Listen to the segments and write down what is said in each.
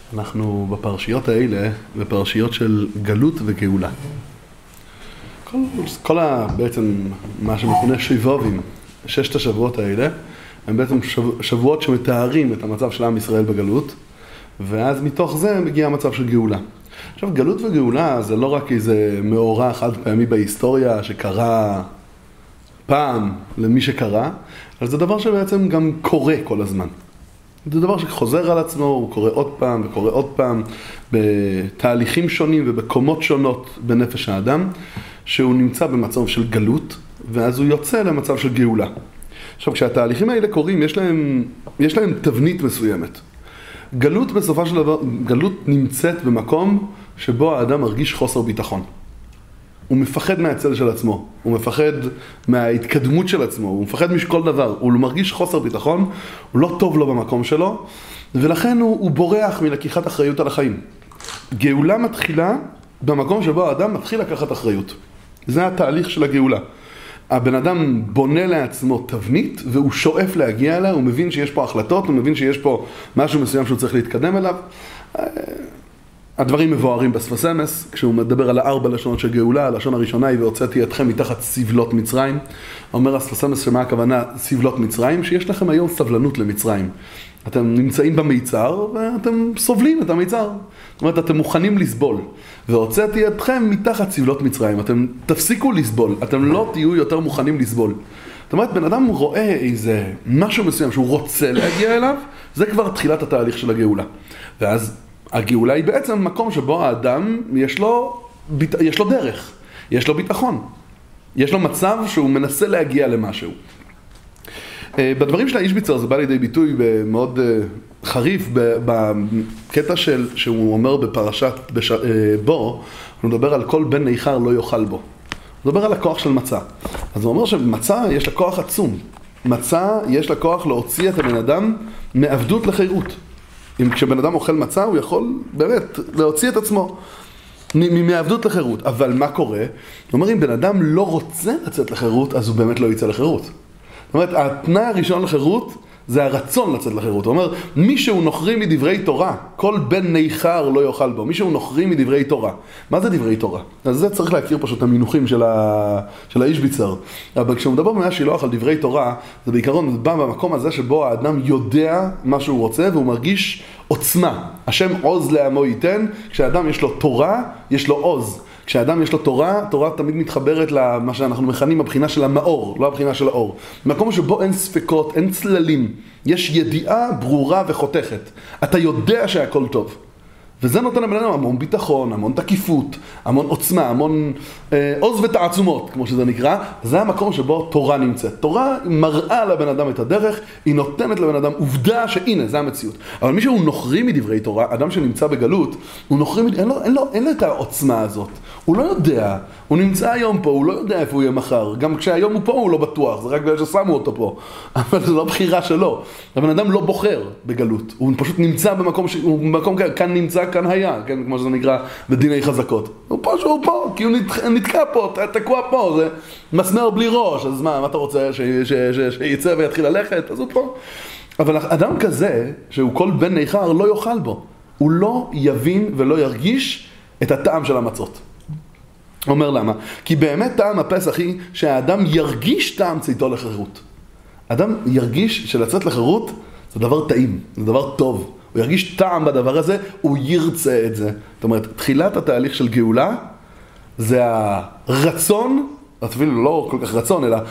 אנחנו בפרשיות האלה, בפרשיות של גלות וגאולה. בעצם מה שמכונה שבובים, ששת השבועות האלה, הם בעצם שבועות שמתארים את המצב של עם ישראל בגלות, ואז מתוך זה מגיע המצב של גאולה. עכשיו, גלות וגאולה זה לא רק איזה מאורע חד פעמי בהיסטוריה שקרה פעם למי שקרה, אבל זה דבר שבעצם גם קורה כל הזמן. זה דבר שחוזר על עצמו, הוא קורה עוד פעם וקורה עוד פעם בתהליכים שונים ובקומות שונות בנפש האדם, שהוא נמצא במצב של גלות, ואז הוא יוצא למצב של גאולה. עכשיו, כשהתהליכים האלה קורים, יש להם תבנית מסוימת. גלות בסופו של דבר, גלות נמצאת במקום שבו האדם מרגיש חוסר ביטחון. הוא מפחד מהצל של עצמו, הוא מפחד מההתקדמות של עצמו, הוא מפחד מכל דבר, הוא מרגיש חוסר ביטחון, הוא לא טוב לו במקום שלו, ולכן הוא בורח מלקיחת אחריות על החיים. גאולה מתחילה במקום שבו האדם מתחיל לקחת אחריות. זה התהליך של הגאולה. הבן אדם בונה לעצמו תבנית, והוא שואף להגיע אליה, הוא מבין שיש פה החלטות, הוא מבין שיש פה משהו מסוים שהוא צריך להתקדם אליו. הדברים מבוארים בשפת אמס, כשהוא מדבר על 4 לשונות של גאולה. הלשון הראשונה היא והוצאתי אתכם מתחת סבלות מצרים. אומר השפת אמס שמה הכוונה סבלות מצרים? שיש לכם היום סבלנות למצרים. אתם נמצאים במיצר ואתם סובלים את המיצר. זאת אומרת, אתם מוכנים לסבול. והוצאתי אתכם מתחת סבלות מצרים. אתם תפסיקו לסבול, אתם לא תהיו יותר מוכנים לסבול. זאת אומרת, בן אדם רואה איזה משהו מסוים שהוא רוצה להגיע אליו, זה כבר תחילת התהליך של הגאולה. ואז הגאולה היא בעצם מקום שבו האדם יש לו דרך, יש לו ביטחון, יש לו מצב שהוא מנסה להגיע למשהו. בדברים של האישביצר זה בא לידי ביטוי מאוד חריף בקטע שהוא אומר בפרשת בו, הוא מדבר על כל בן ניכר לא יאכל בו. הוא מדבר על הכוח של מצה. אז הוא אומר שמצה יש לה כוח עצום. מצה יש לה כוח להוציא את הבן אדם מעבדות לחירות. אם כשבן אדם אוכל מצה, הוא יכול באמת להוציא את עצמו מעבדות לחירות. אבל מה קורה? הוא אומר, אם בן אדם לא רוצה לצאת לחירות, אז הוא באמת לא יצא לחירות. זאת אומרת, התנאי הראשון לחירות זה הרצון לצאת לחירות. הוא אומר, מי שהוא נוכרי מדברי תורה, כל בן ניכר לא יאכל בו. מי שהוא נוכרי מדברי תורה. מה זה דברי תורה? אז זה צריך להכיר פשוט המינוחים של האישביצר. אבל כשהוא מדבר במה שילוח על דברי תורה, זה בעיקרון בא במקום הזה שבו האדם יודע מה שהוא רוצה והוא מרגיש עוצמה. השם עוז לעמו ייתן, כשהאדם יש לו תורה, יש לו עוז. כשאדם יש לו תורה, תורה תמיד מתחברת למה שאנחנו מכנים הבחינה של המאור, לא הבחינה של האור. במקום שבו אין ספקות, אין צללים, יש ידיעה ברורה וחותכת. אתה יודע שהכל טוב. וזה נותן לבן אדם המון ביטחון, המון תקיפות, המון עוצמה, המון עוז ותעצומות, כמו שזה נקרא. זה המקום שבו תורה נמצאת. תורה מראה לבן אדם את הדרך, היא נותנת לבן אדם עובדה שהנה, זה המציאות. אבל מי שהוא נוכרי מדברי תורה, אדם שנמצא בגלות, הוא נוכרי, אין לו את העוצמה הזאת. הוא לא יודע, הוא נמצא היום פה, הוא לא יודע איפה הוא יהיה מחר. גם כשהיום הוא פה הוא לא בטוח, זה רק בגלל ששמו אותו פה. אבל זו לא בחירה שלו. הבן אדם לא בוחר בגלות. הוא פשוט נמצא במקום כאן נמצא, כאן היה, כן? כמו שזה נקרא בדיני חזקות. הוא פה שהוא פה, כי הוא נתקע פה, תקוע פה, זה מסמר בלי ראש. אז מה אתה רוצה, שיצא ויתחיל ללכת? אז הוא פה. אבל אדם כזה, שהוא כל בן ניכר, לא יאכל בו. הוא לא יבין ולא ירגיש את הטעם של המצות. אומר למה? כי באמת טעם הפסח היא שהאדם ירגיש טעם צאתו לחירות. אדם ירגיש שלצאת לחירות זה דבר טעים, זה דבר טוב. הוא ירגיש טעם בדבר הזה, הוא ירצה את זה. זאת אומרת, תחילת התהליך של גאולה זה הרצון, אפילו לא כל כך רצון, אלא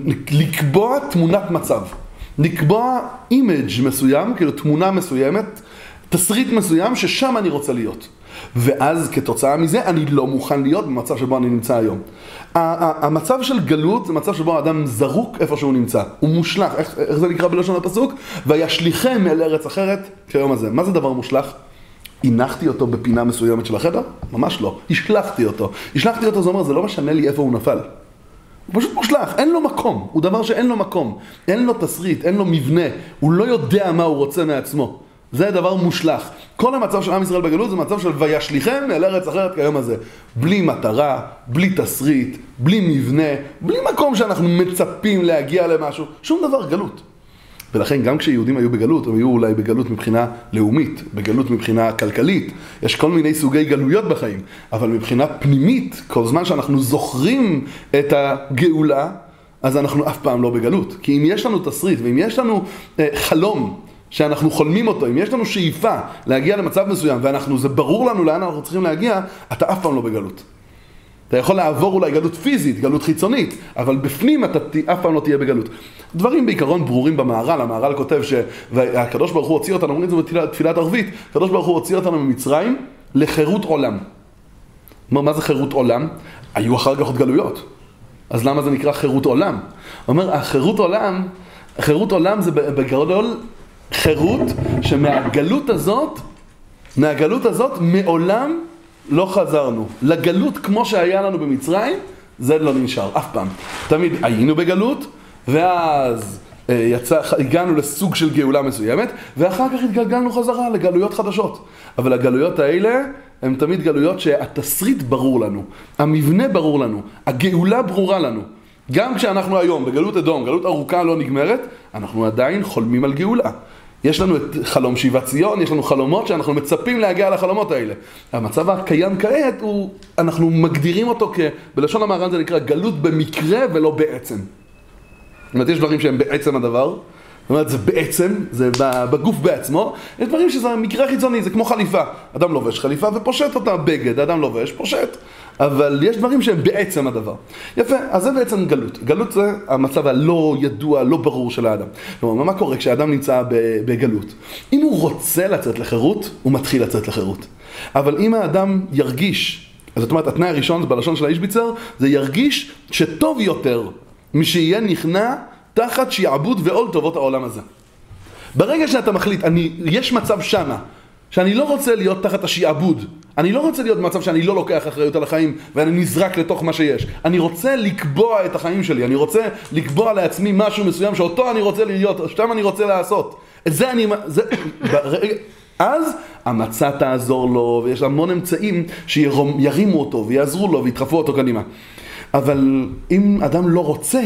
לקבוע תמונת מצב. לקבוע אימג' מסוים, כאילו תמונה מסוימת, תסריט מסוים ששם אני רוצה להיות. ואז כתוצאה מזה אני לא מוכן להיות במצב שבו אני נמצא היום. המצב של גלות זה מצב שבו האדם זרוק איפה שהוא נמצא. הוא מושלח, איך זה נקרא בלשון הפסוק? וישליכם אל ארץ אחרת כיום הזה. מה זה דבר מושלח? הנחתי אותו בפינה מסוימת של החדר? ממש לא. השלחתי אותו. השלחתי אותו, זה אומר, זה לא משנה לי איפה הוא נפל. הוא פשוט מושלח, אין לו מקום. הוא דבר שאין לו מקום. אין לו תסריט, אין לו מבנה. הוא לא יודע מה הוא רוצה מעצמו. זה דבר מושלח. כל המצב של עם ישראל בגלות זה מצב של וישליכם אל ארץ אחרת כיום הזה. בלי מטרה, בלי תסריט, בלי מבנה, בלי מקום שאנחנו מצפים להגיע למשהו. שום דבר גלות. ולכן גם כשיהודים היו בגלות, הם היו אולי בגלות מבחינה לאומית, בגלות מבחינה כלכלית, יש כל מיני סוגי גלויות בחיים, אבל מבחינה פנימית, כל זמן שאנחנו זוכרים את הגאולה, אז אנחנו אף פעם לא בגלות. כי אם יש לנו תסריט, ואם יש לנו חלום שאנחנו חולמים אותו, אם יש לנו שאיפה להגיע למצב מסוים, זה ברור לנו לאן אנחנו צריכים להגיע, אתה אף פעם לא בגלות. אתה יכול לעבור אולי גלות פיזית, גלות חיצונית, אבל בפנים אתה אף פעם לא תהיה בגלות. דברים בעיקרון ברורים במהר"ל, המהר"ל כותב שהקדוש ברוך הוא הוציא אותנו, אומרים את זה בתפילת ערבית, הקדוש ברוך הוא הוציא אותנו ממצרים לחירות עולם. מה זה חירות עולם? היו אחר כך עוד גלויות. אז למה זה נקרא חירות עולם? אומר, חירות עולם זה בגדול חירות שמהגלות הזאת מעולם לא חזרנו. לגלות כמו שהיה לנו במצרים, זה לא נשאר, אף פעם. תמיד היינו בגלות, ואז הגענו לסוג של גאולה מסוימת, ואחר כך התגלגלנו חזרה לגלויות חדשות. אבל הגלויות האלה הן תמיד גלויות שהתסריט ברור לנו, המבנה ברור לנו, הגאולה ברורה לנו. גם כשאנחנו היום בגלות אדום, גלות ארוכה לא נגמרת, אנחנו עדיין חולמים על גאולה. יש לנו את חלום שיבת ציון, יש לנו חלומות שאנחנו מצפים להגיע לחלומות האלה. המצב הקיים כעת אנחנו מגדירים אותו בלשון המהר"ל זה נקרא גלות במקרה ולא בעצם. זאת אומרת, יש דברים שהם בעצם הדבר, זאת אומרת, זה בעצם, זה בגוף בעצמו. יש דברים שזה מקרה חיצוני, זה כמו חליפה. אדם לובש חליפה ופושט אותה, בגד, אדם לובש, פושט. אבל יש דברים שהם בעצם הדבר. יפה, אז זה בעצם גלות. גלות זה המצב הלא ידוע, לא ברור של האדם. כלומר, מה קורה כשאדם נמצא בגלות? אם הוא רוצה לצאת לחירות, הוא מתחיל לצאת לחירות. אבל אם האדם ירגיש, זאת אומרת, התנאי הראשון בלשון של האישביצר, זה ירגיש שטוב יותר משיהיה נכנע תחת שיעבוד ועול טובות העולם הזה. ברגע שאתה מחליט, יש מצב שמה, שאני לא רוצה להיות תחת השיעבוד, אני לא רוצה להיות במצב שאני לא לוקח אחריות על החיים ואני נזרק לתוך מה שיש. אני רוצה לקבוע את החיים שלי, אני רוצה לקבוע לעצמי משהו מסוים שאותו אני רוצה להיות, שאתם אני רוצה לעשות. אז המצע תעזור לו, ויש המון אמצעים שירימו אותו ויעזרו לו וידחפו אותו קדימה. אבל אם אדם לא רוצה,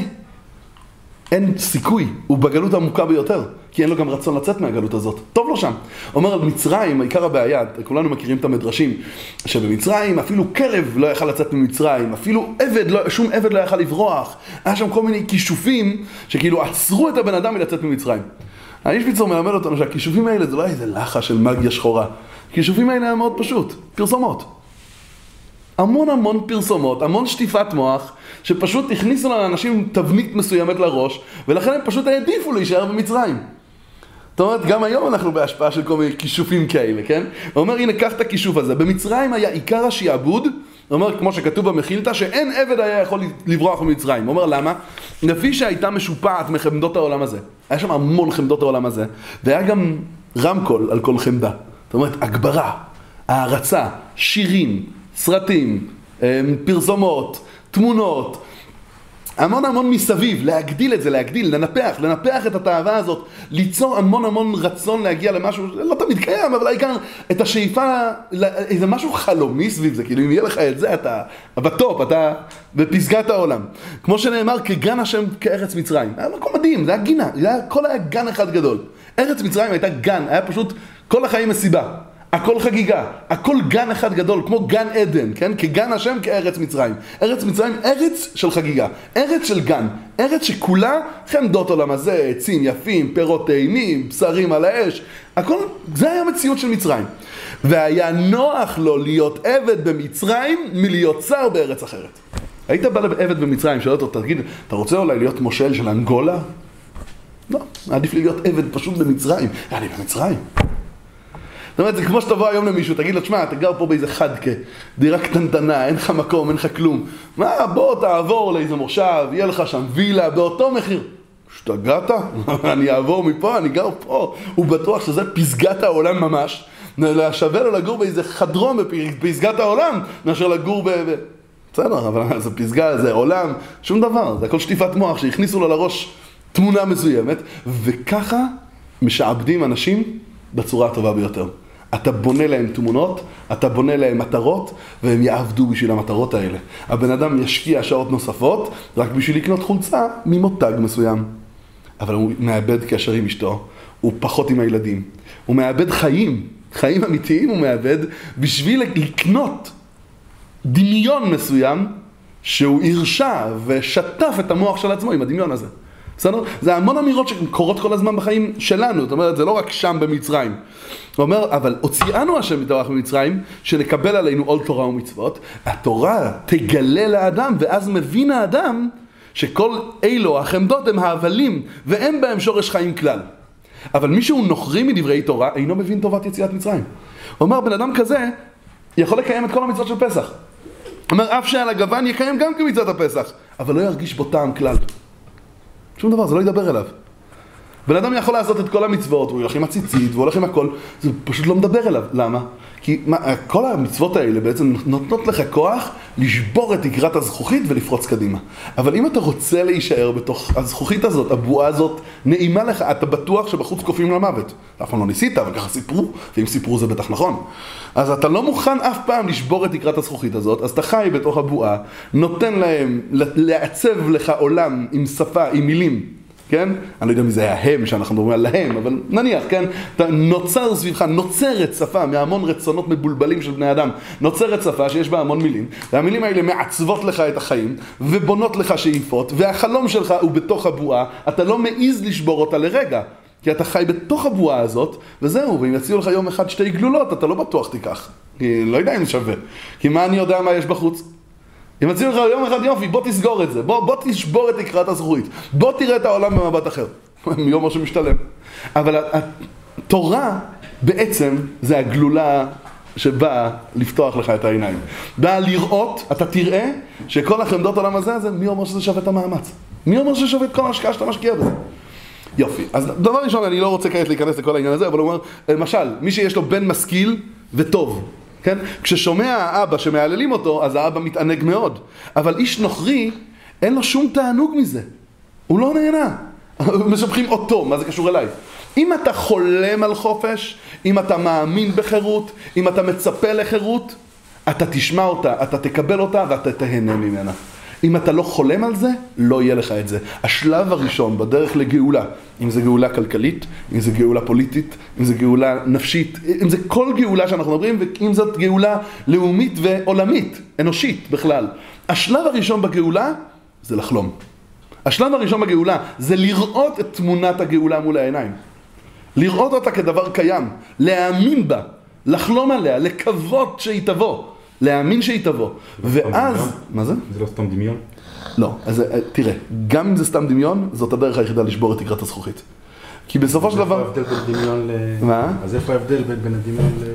אין סיכוי, הוא בגלות עמוקה ביותר, כי אין לו גם רצון לצאת מהגלות הזאת. טוב לו שם. אומר על מצרים, עיקר הבעיה, כולנו מכירים את המדרשים, שבמצרים אפילו כלב לא יכל לצאת ממצרים, אפילו שום עבד לא יכל לברוח. היה שם כל מיני כישופים שכאילו עצרו את הבן אדם מלצאת ממצרים. האישביצר מלמד אותנו שהכישופים האלה זה לא איזה לחש של מגיה שחורה. הכישופים האלה הם מאוד פשוט, פרסומות. המון פרסומות, המון שטיפת מוח, שפשוט הכניסו לאנשים תבנית מסוימת לראש, ולכן הם פשוט העדיפו להישאר במצרים. זאת אומרת, גם היום אנחנו בהשפעה של כל מיני כישופים כאלה, כן? הוא אומר, הנה, קח את הכישוף הזה. במצרים היה עיקר השיעבוד, הוא אומר, כמו שכתוב במחילתא, שאין עבד היה יכול לברוח ממצרים. הוא אומר, למה? לפי שהייתה משופעת מחמדות העולם הזה. היה שם המון חמדות העולם הזה, והיה גם רמקול על כל חמדה. זאת אומרת, הגברה, הערצה, שירים, סרטים, פרסומות, תמונות, המון מסביב, להגדיל את זה, לנפח את התאווה הזאת, ליצור המון רצון להגיע למשהו, לא תמיד קיים, אבל העיקר את השאיפה, איזה משהו חלומי סביב זה, כאילו אם יהיה לך את זה, אתה בטופ, אתה בפסגת העולם. כמו שנאמר, כגן השם כארץ מצרים. היה מקום מדהים, זה היה גינה, הכל היה גן אחד גדול. ארץ מצרים הייתה גן, היה פשוט כל החיים מסיבה. הכל חגיגה, הכל גן אחד גדול, כמו גן עדן, כן? כגן השם כארץ מצרים. ארץ מצרים, ארץ של חגיגה, ארץ של גן, ארץ שכולה חמדות עולם הזה, עצים יפים, פירות טעימים, בשרים על האש, הכל, זה היה מציאות של מצרים. והיה נוח לו להיות עבד במצרים מלהיות שר בארץ אחרת. היית בא לעבד במצרים, שואל אותו, תגיד, אתה רוצה אולי להיות מושל של אנגולה? לא, עדיף לי להיות עבד פשוט במצרים. אני במצרים. זאת אומרת, זה כמו שתבוא היום למישהו, תגיד לו, תשמע, אתה גר פה באיזה חדקה, דירה קטנטנה, אין לך מקום, אין לך כלום. מה, בוא תעבור לאיזה מושב, יהיה לך שם וילה, באותו מחיר. שתגעת? אני אעבור מפה, אני גר פה. הוא בטוח שזה פסגת העולם ממש. שווה לו לגור באיזה חדרון בפסגת העולם, מאשר לגור בסדר, אבל זה פסגה, זה עולם, שום דבר. זה הכל שטיפת מוח שהכניסו לו לראש תמונה מסוימת, וככה משעבדים אנשים בצורה הטובה ביותר. אתה בונה להם תמונות, אתה בונה להם מטרות, והם יעבדו בשביל המטרות האלה. הבן אדם ישקיע שעות נוספות, רק בשביל לקנות חולצה ממותג מסוים. אבל הוא מאבד קשר עם אשתו, הוא פחות עם הילדים, הוא מאבד חיים אמיתיים הוא מאבד, בשביל לקנות דמיון מסוים, שהוא הרשע ושטף את המוח של עצמו עם הדמיון הזה. בסדר? זה המון אמירות שקורות כל הזמן בחיים שלנו, זאת אומרת, זה לא רק שם במצרים. הוא אומר, אבל הוציאנו השם מתברך במצרים, שנקבל עלינו עול תורה ומצוות, התורה תגלה לאדם, ואז מבין האדם, שכל אלו החמדות הם ההבלים, ואין בהם שורש חיים כלל. אבל מי שהוא נוכרי מדברי תורה, אינו מבין טובת יציאת מצרים. הוא אומר, בן אדם כזה, יכול לקיים את כל המצוות של פסח. הוא אומר, אף שעל הגוון יקיים גם כמצוות הפסח, אבל לא ירגיש בו טעם כלל. שום דבר, זה לא ידבר אליו. בן אדם יכול לעשות את כל המצוות, הוא הולך עם הציצית, הוא הולך עם הכל, זה פשוט לא מדבר אליו. למה? כי כל המצוות האלה בעצם נותנות לך כוח לשבור את תקרת הזכוכית ולפרוץ קדימה. אבל אם אתה רוצה להישאר בתוך הזכוכית הזאת, הבועה הזאת נעימה לך, אתה בטוח שבחוץ קופים למוות. אף פעם לא ניסית, אבל ככה סיפרו, ואם סיפרו זה בטח נכון. אז אתה לא מוכן אף פעם לשבור את תקרת הזכוכית הזאת, אז אתה חי בתוך הבועה, נותן להם לעצב לך עולם עם שפה, עם מילים. כן? אני לא יודע מי זה היה הם שאנחנו מדברים על להם, אבל נניח, כן? אתה נוצר סביבך, נוצרת שפה מהמון רצונות מבולבלים של בני אדם, נוצרת שפה שיש בה המון מילים, והמילים האלה מעצבות לך את החיים, ובונות לך שאיפות, והחלום שלך הוא בתוך הבועה, אתה לא מעיז לשבור אותה לרגע, כי אתה חי בתוך הבועה הזאת, וזהו, ואם יציעו לך יום אחד 2 גלולות, אתה לא בטוח תיקח, כי לא יודע אם זה שווה, כי מה אני יודע מה יש בחוץ? אם מציעים לך יום אחד יופי, בוא תסגור את זה, בוא תשבור את תקרת הזכוכית, בוא תראה את העולם במבט אחר. יום שמשתלם. אבל התורה בעצם זה הגלולה שבאה לפתוח לך את העיניים. באה לראות, אתה תראה שכל החמדות העולם הזה, מי אומר שזה שווה את המאמץ? מי אומר שזה שווה את כל ההשקעה שאתה משקיע בזה? יופי. אז דבר ראשון, אני לא רוצה כעת להיכנס לכל העניין הזה, אבל הוא אומר, למשל, מי שיש לו בן משכיל וטוב, כן? כששומע האבא שמעללים אותו, אז האבא מתענג מאוד. אבל איש נוכרי, אין לו שום תענוג מזה. הוא לא נהנה. משבחים אותו, מה זה קשור אליי? אם אתה חולם על חופש, אם אתה מאמין בחירות, אם אתה מצפה לחירות, אתה תשמע אותה, אתה תקבל אותה ואתה תהנה ממנה. אם אתה לא חולם על זה, לא יהיה לך את זה. השלב הראשון בדרך לגאולה, אם זה גאולה כלכלית, אם זה גאולה פוליטית, אם זה גאולה נפשית, אם זה כל גאולה שאנחנו מדברים, ואם זאת גאולה לאומית ועולמית, אנושית בכלל. השלב הראשון בגאולה זה לחלום. השלב הראשון בגאולה זה לראות את תמונת הגאולה מול העיניים. לראות אותה כדבר קיים, להאמין בה, לחלום עליה, לקוות שהיא תבוא. להאמין שהיא תבוא, ואז... מה זה? זה לא סתם דמיון? לא, אז תראה, גם אם זה סתם דמיון, זאת הדרך היחידה לשבור את תקרת הזכוכית. כי בסופו של דבר... איפה ההבדל בין דמיון ל... מה? אז איפה ההבדל בין הדמיון ל...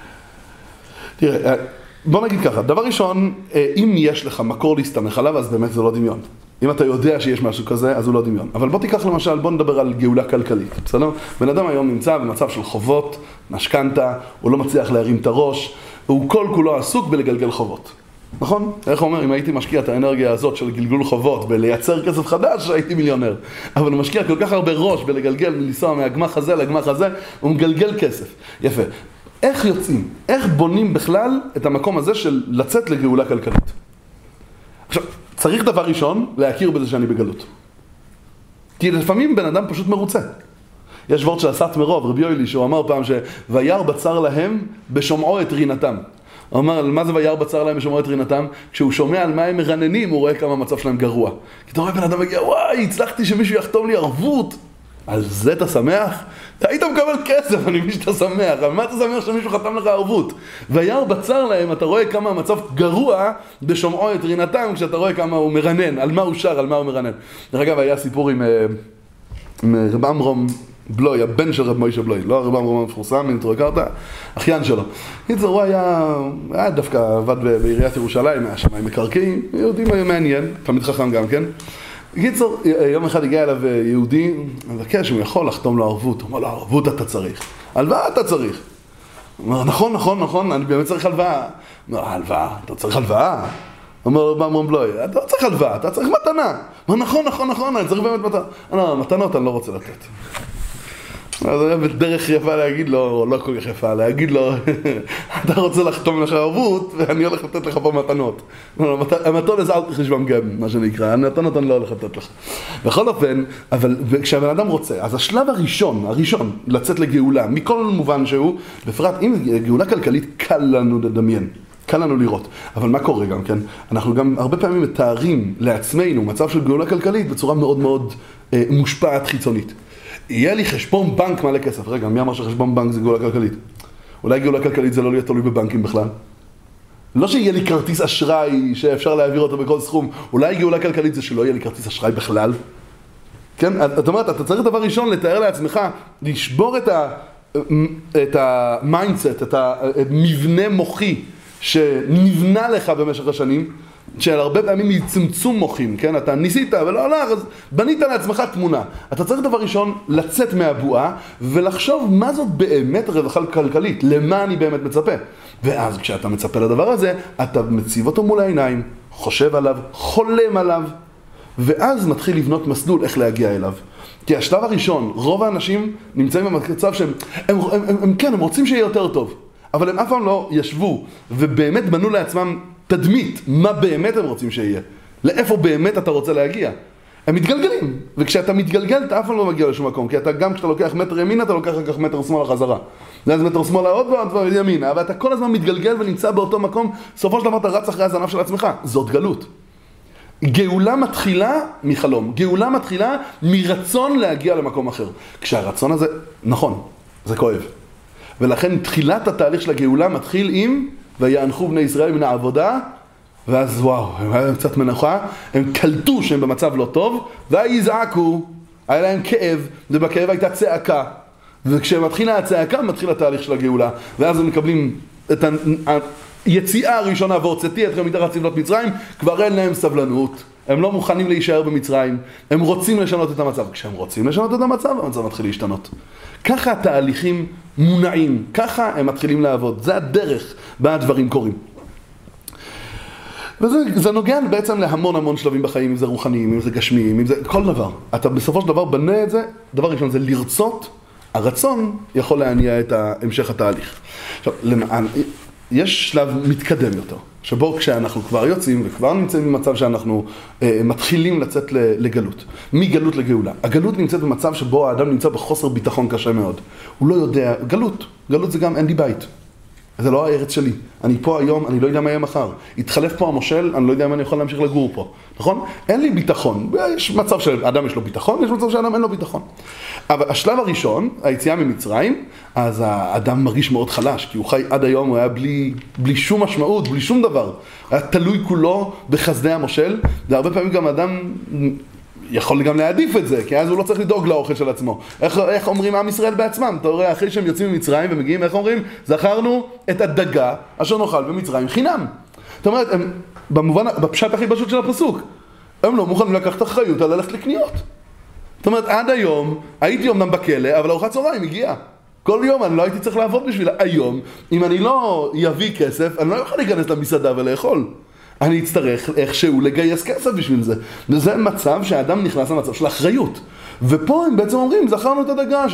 תראה, בוא נגיד ככה, דבר ראשון, אם יש לך מקור להסתמך עליו, אז באמת זה לא דמיון. אם אתה יודע שיש משהו כזה, אז הוא לא דמיון. אבל בוא תיקח למשל, בוא נדבר על גאולה כלכלית, בסדר? בן אדם היום נמצא במצב של חובות, משכנתה, הוא לא מצליח להרים את הראש, הוא כל כולו עסוק בלגלגל חובות. נכון? איך הוא אומר, אם הייתי משקיע את האנרגיה הזאת של גלגול חובות בלייצר כסף חדש, הייתי מיליונר. אבל הוא משקיע כל כך הרבה ראש בלגלגל, לנסוע מהגמח הזה לגמח הזה, הוא מגלגל כסף. יפה. איך יוצאים? איך בונים בכלל את המקום הזה של לצאת לגאולה כלכלית? עכשיו, צריך דבר ראשון להכיר בזה שאני בגלות. כי לפעמים בן אדם פשוט מרוצה. יש וורט של הסאטמרוב, רבי יוילי, שהוא אמר פעם שויר בצר להם בשומעו את רינתם. הוא אמר, מה זה ויר בצר להם בשומעו את רינתם? כשהוא שומע על מה הם מרננים, הוא רואה כמה המצב שלהם גרוע. כי אתה רואה בן אדם מגיע, וואי, הצלחתי שמישהו יחתום לי ערבות. על זה אתה שמח? אתה היית מקבל כסף, אני מבין שאתה שמח. אבל מה אתה שמח שמישהו חתם לך ערבות? ויר בצר להם, אתה רואה כמה המצב גרוע בשומעו את רינתם, כשאתה רואה כמה הוא מרנן, על מה הוא שר, על מה הוא מרנן. דרך אגב, היה סיפור עם רב עמרם בלוי, הבן של רב מוישה בלוי, לא הרב עמרם המפורסם, מנטרו קרתא, אחיין שלו. הוא היה דווקא עבד בעיריית ירושלים, היה שם עם מקרקעים, יהודים היו מעניין, תמיד חכם גם כן. בקיצור, יום אחד הגיע אליו יהודי, מבקש, הוא יכול לחתום לו ערבות. הוא אומר לו, ערבות אתה צריך. הלוואה אתה צריך. הוא אומר, נכון, אני באמת צריך הלוואה. הוא אומר, הלוואה, אתה צריך הלוואה? הוא אומר, רב עמרם בלוי, אתה לא צריך הלוואה, אתה צריך מתנה. הוא אומר, נכון, אני צריך באמת מתנה. לא, מתנות אני לא רוצה לתת. אז זה דרך יפה להגיד לו, לא כל כך יפה, להגיד לו, אתה רוצה לחתום לך ערבות, ואני הולך לתת לך פה מתנות. המתון הזה אל תחשבם גם, מה שנקרא, המתנות אני לא הולך לתת לך. בכל אופן, אבל כשהבן אדם רוצה, אז השלב הראשון, לצאת לגאולה, מכל מובן שהוא, בפרט, אם גאולה כלכלית, קל לנו לדמיין. קל לנו לראות, אבל מה קורה גם כן? אנחנו גם הרבה פעמים מתארים לעצמנו מצב של גאולה כלכלית בצורה מאוד מאוד מושפעת חיצונית. יהיה לי חשבון בנק מלא כסף. רגע, מי אמר שחשבון בנק זה גאולה כלכלית? אולי גאולה כלכלית זה לא להיות תלוי בבנקים בכלל? לא שיהיה לי כרטיס אשראי שאפשר להעביר אותו בכל סכום. אולי גאולה כלכלית זה שלא יהיה לי כרטיס אשראי בכלל? כן? זאת אומרת, אתה צריך דבר ראשון לתאר לעצמך, לשבור את המיינדסט, את המבנה מוחי שנבנה לך במשך השנים, של הרבה פעמים מצמצום מוחים, כן? אתה ניסית ולא הולך, אז בנית לעצמך תמונה. אתה צריך דבר ראשון לצאת מהבועה ולחשוב מה זאת באמת רווחה כלכלית, למה אני באמת מצפה. ואז כשאתה מצפה לדבר הזה, אתה מציב אותו מול העיניים, חושב עליו, חולם עליו, ואז מתחיל לבנות מסלול איך להגיע אליו. כי השלב הראשון, רוב האנשים נמצאים במצב שהם הם רוצים שיהיה יותר טוב, אבל הם אף פעם לא ישבו ובאמת בנו לעצמם תדמית, מה באמת הם רוצים שיהיה, לאיפה באמת אתה רוצה להגיע. הם מתגלגלים, וכשאתה מתגלגל אתה אף פעם לא מגיע לשום מקום, כי אתה גם כשאתה לוקח מטר ימינה, אתה לוקח רק מטר שמאלה חזרה. אז מטר שמאלה עוד ועוד ימינה, אבל אתה כל הזמן מתגלגל ונמצא באותו מקום, סופו של דבר אתה רץ אחרי הזנב של עצמך. זאת גלות. גאולה מתחילה מחלום, גאולה מתחילה מרצון להגיע למקום אחר. כשהרצון הזה, נכון, זה כואב. ולכן תחילת התהליך של הגאולה מתחיל עם ויענחו בני ישראל מן העבודה, ואז וואו, הם קצת מנוחה, הם קלטו שהם במצב לא טוב, ויזעקו, היה להם כאב, ובכאב הייתה צעקה. וכשמתחילה הצעקה, מתחיל התהליך של הגאולה, ואז הם מקבלים את היציאה הראשונה, והוצאתי אתכם מתחת סבלות מצרים, כבר אין להם סבלנות. הם לא מוכנים להישאר במצרים, הם רוצים לשנות את המצב. כשהם רוצים לשנות את המצב, המצב מתחיל להשתנות. ככה התהליכים מונעים, ככה הם מתחילים לעבוד. זה הדרך בה הדברים קורים. וזה נוגע בעצם להמון שלבים בחיים, אם זה רוחניים, אם זה גשמיים, אם זה כל דבר. אתה בסופו של דבר בנה את זה, דבר ראשון זה לרצות, הרצון יכול להניע את המשך התהליך. עכשיו, יש שלב מתקדם יותר, שבו כשאנחנו כבר יוצאים וכבר נמצאים במצב שאנחנו מתחילים לצאת לגלות. מגלות לגאולה. הגלות נמצאת במצב שבו האדם נמצא בחוסר ביטחון קשה מאוד. הוא לא יודע, גלות זה גם אין לי בית. זה לא הארץ שלי. אני פה היום, אני לא יודע מה יהיה מחר. התחלף פה המושל, אני לא יודע אם אני יכול להמשיך לגור פה. נכון? אין לי ביטחון. יש מצב שאדם יש לו ביטחון, יש מצב שאדם אין לו ביטחון. אבל השלב הראשון, היציאה ממצרים, אז האדם מרגיש מאוד חלש, כי הוא חי עד היום, הוא היה בלי שום משמעות, בלי שום דבר. היה תלוי כולו בחסדי המושל, והרבה פעמים גם האדם יכול גם להעדיף את זה, כי אז הוא לא צריך לדאוג לאוכל של עצמו. איך אומרים עם ישראל בעצמם? אתה רואה, אחרי שהם יוצאים ממצרים ומגיעים, איך אומרים? זכרנו את הדגה אשר נאכל במצרים חינם. זאת אומרת, בפשט הכי פשוט של הפסוק, הם לא מוכנים לקחת אחריות על ללכת לקניות. זאת אומרת, עד היום הייתי אומנם בכלא, אבל ארוחת צהריים הגיעה. כל יום אני לא הייתי צריך לעבוד בשבילה. היום, אם אני לא יביא כסף, אני לא יכול להיכנס למסעדה ולאכול. אני אצטרך איכשהו לגייס כסף בשביל זה. וזה מצב שהאדם נכנס למצב של אחריות. ופה הם בעצם אומרים, זכרנו את הדגה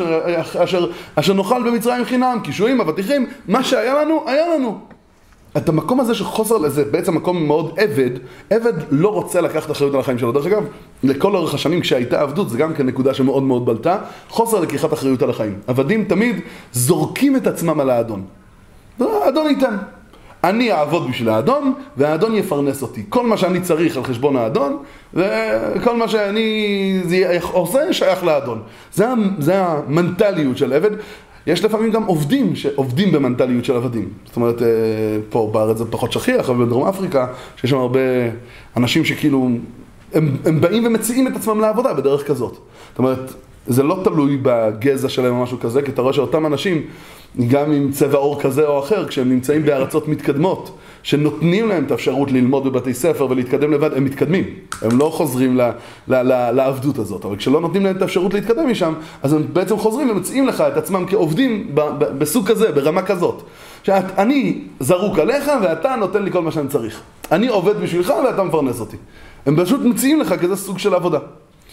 אשר נאכל במצרים חינם, קישואים, אבטיחים, מה שהיה לנו, היה לנו. את המקום הזה שחוסר לזה, בעצם מקום מאוד עבד לא רוצה לקחת אחריות על החיים שלו. דרך אגב, לכל אורך השנים כשהייתה עבדות, זה גם כן נקודה שמאוד מאוד בלטה, חוסר לקיחת אחריות על החיים. עבדים תמיד זורקים את עצמם על האדון. האדון ייתן. אני אעבוד בשביל האדון, והאדון יפרנס אותי. כל מה שאני צריך על חשבון האדון, וכל מה שאני עושה שייך לאדון. זה המנטליות של עבד. יש לפעמים גם עובדים שעובדים במנטליות של עבדים. זאת אומרת, פה בארץ זה פחות שכיח, אבל בדרום אפריקה, שיש שם הרבה אנשים שכאילו, הם באים ומציעים את עצמם לעבודה בדרך כזאת. זאת אומרת, זה לא תלוי בגזע שלהם או משהו כזה, כי אתה רואה שאותם אנשים, גם עם צבע עור כזה או אחר, כשהם נמצאים בארצות מתקדמות, שנותנים להם את האפשרות ללמוד בבתי ספר ולהתקדם לבד, הם מתקדמים. הם לא חוזרים לעבדות הזאת, אבל כשלא נותנים להם את האפשרות להתקדם משם, אז הם בעצם חוזרים ומציעים לך את עצמם כעובדים בסוג כזה, ברמה כזאת. שאני זרוק עליך ואתה נותן לי כל מה שאני צריך. אני עובד בשבילך ואתה מפרנס אותי. הם פשוט מציעים לך כזה סוג של עבודה.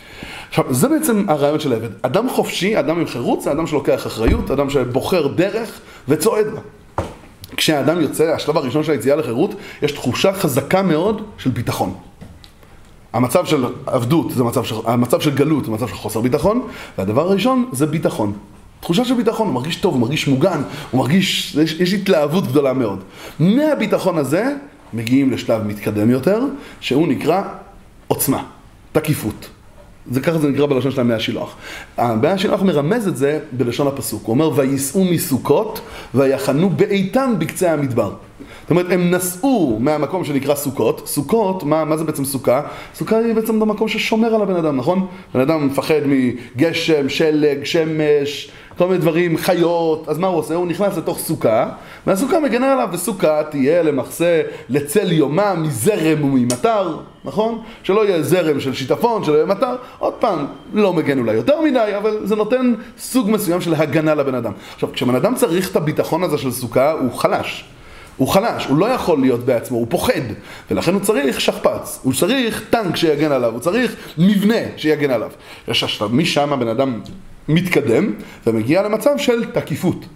עכשיו, זה בעצם הרעיון של עבד. אדם חופשי, אדם עם חירות, זה אדם שלוקח אחריות, אדם שבוחר דרך וצועד בה. כשהאדם יוצא, השלב הראשון של היציאה לחירות, יש תחושה חזקה מאוד של ביטחון. המצב של עבדות, המצב של גלות, זה מצב של חוסר ביטחון, והדבר הראשון זה ביטחון. תחושה של ביטחון, הוא מרגיש טוב, הוא מרגיש מוגן, הוא מרגיש, יש התלהבות גדולה מאוד. מהביטחון הזה מגיעים לשלב מתקדם יותר, שהוא נקרא עוצמה, תקיפות. ככה זה נקרא בלשון של המאה השילוח. המאה השילוח מרמז את זה בלשון הפסוק. הוא אומר, ויסעו מסוכות ויחנו באיתן בקצה המדבר. זאת אומרת, הם נסעו מהמקום שנקרא סוכות. סוכות, מה זה בעצם סוכה? סוכה היא בעצם במקום ששומר על הבן אדם, נכון? בן אדם מפחד מגשם, שלג, שמש, כל מיני דברים, חיות. אז מה הוא עושה? הוא נכנס לתוך סוכה, והסוכה מגנה עליו, וסוכה תהיה למחסה לצל יומה מזרם וממטר, נכון? שלא יהיה זרם של שיטפון, שלא יהיה מטר. עוד פעם, לא מגן אולי יותר מדי, אבל זה נותן סוג מסוים של הגנה לבן אדם. עכשיו, כשבן אדם צריך את הביטחון הזה של סוכה, הוא חלש. הוא חלש, הוא לא יכול להיות בעצמו, הוא פוחד, ולכן הוא צריך שכפ"ץ, הוא צריך טנק שיגן עליו, הוא צריך מבנה שיגן עליו. יש השלב, משם הבן אדם מתקדם ומגיע למצב של תקיפות.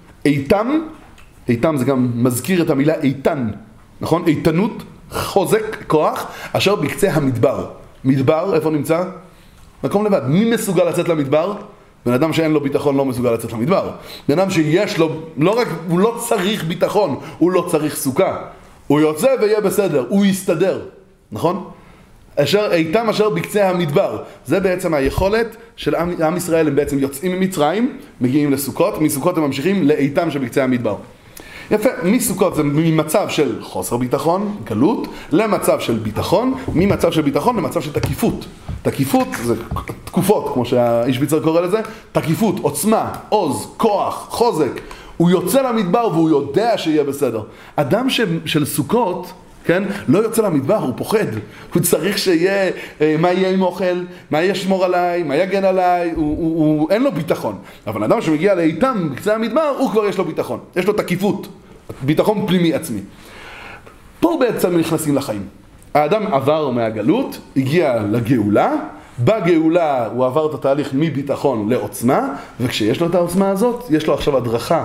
איתם זה גם מזכיר את המילה איתן, נכון? איתנות, חוזק, כוח, אשר בקצה המדבר. מדבר, איפה נמצא? מקום לבד. מי מסוגל לצאת למדבר? בן אדם שאין לו ביטחון לא מסוגל לצאת למדבר. בן אדם שיש לו, הוא לא צריך ביטחון, הוא לא צריך סוכה. הוא יוצא ויהיה בסדר, הוא יסתדר, נכון? איתם אשר בקצה המדבר. זה בעצם היכולת של עם ישראל, הם בעצם יוצאים ממצרים, מגיעים לסוכות, מסוכות הם ממשיכים לאיתם שבקצה המדבר. יפה, מסוכות זה ממצב של חוסר ביטחון, גלות, למצב של ביטחון, ממצב של ביטחון למצב של תקיפות. תקיפות זה תקופות, כמו שהאיש ביצר קורא לזה, תקיפות, עוצמה, עוז, כוח, חוזק. הוא יוצא למדבר והוא יודע שיהיה בסדר. אדם של סוכות, כן, לא יוצא למדבר, הוא פוחד. הוא צריך שיהיה, מה יהיה עם אוכל, מה ישמור עליי, מה יגן עליי, אין לו ביטחון. אבל אדם שמגיע לאיתם בקצה המדבר, הוא כבר יש לו ביטחון. יש לו תקיפות, ביטחון פנימי עצמי. פה בעצם נכנסים לחיים. האדם עבר מהגלות, הגיע לגאולה, בגאולה הוא עבר את התהליך מביטחון לעוצמה, וכשיש לו את העוצמה הזאת, יש לו עכשיו הדרכה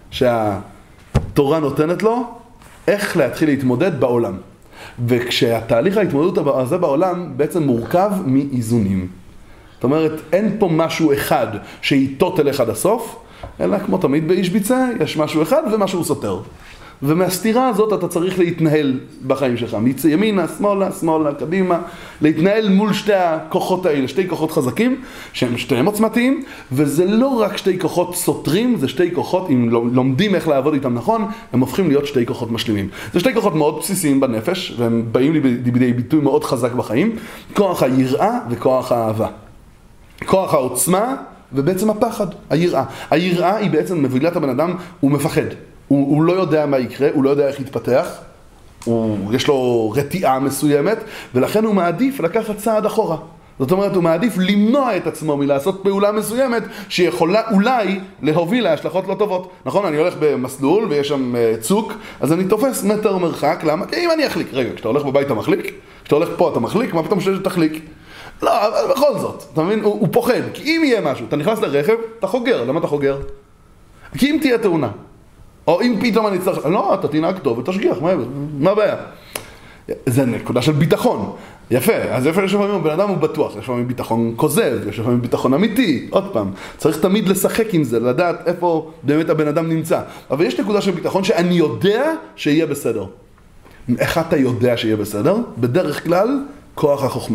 שהתורה נותנת לו, איך להתחיל להתמודד בעולם. וכשהתהליך ההתמודדות הזה בעולם בעצם מורכב מאיזונים. זאת אומרת, אין פה משהו אחד שיטות אליך עד הסוף, אלא כמו תמיד באיש ביצה, יש משהו אחד ומשהו סותר. ומהסתירה הזאת אתה צריך להתנהל בחיים שלך. מימינה, שמאלה, קדימה. להתנהל מול שתי הכוחות האלה, שתי כוחות חזקים, שהם שתיהם עוצמתיים, וזה לא רק שתי כוחות סותרים, זה שתי כוחות, אם לומדים איך לעבוד איתם נכון, הם הופכים להיות שתי כוחות משלימים. זה שתי כוחות מאוד בסיסיים בנפש, והם באים לידי ביטוי מאוד חזק בחיים, כוח היראה וכוח האהבה. כוח העוצמה ובעצם הפחד, היראה. היראה היא בעצם מביא את הבן אדם, הוא מפחד. הוא לא יודע מה יקרה, הוא לא יודע איך יתפתח, יש לו רתיעה מסוימת, ולכן הוא מעדיף לקחת צעד אחורה. זאת אומרת, הוא מעדיף למנוע את עצמו מלעשות פעולה מסוימת שיכולה אולי להוביל להשלכות לא טובות. נכון, אני הולך במסלול ויש שם צוק, אז אני תופס מטר מרחק, למה? כי אם אני אחליק, רגע, כשאתה הולך בבית אתה מחליק, כשאתה הולך פה אתה מחליק, מה פתאום שתחליק? לא, אבל בכל זאת, אתה מבין? הוא פוחד, כי אם יהיה משהו, אתה נכנס לרכב, אתה חוגר. למה אתה חוגר? כי אם תהיה תאונה. או אם פתאום אני צריך, לא, אתה תנהג טוב ותשגיח, מה הבעיה? זה נקודה של ביטחון. יפה, אז יפה לפעמים בן אדם הוא בטוח, יש לפעמים ביטחון כוזב, יש לפעמים ביטחון אמיתי, עוד פעם, צריך תמיד לשחק עם זה, לדעת איפה באמת הבן אדם נמצא. אבל יש נקודה של ביטחון שאני יודע שיהיה בסדר. איך אתה יודע שיהיה בסדר? בדרך כלל, כוח החוכמה.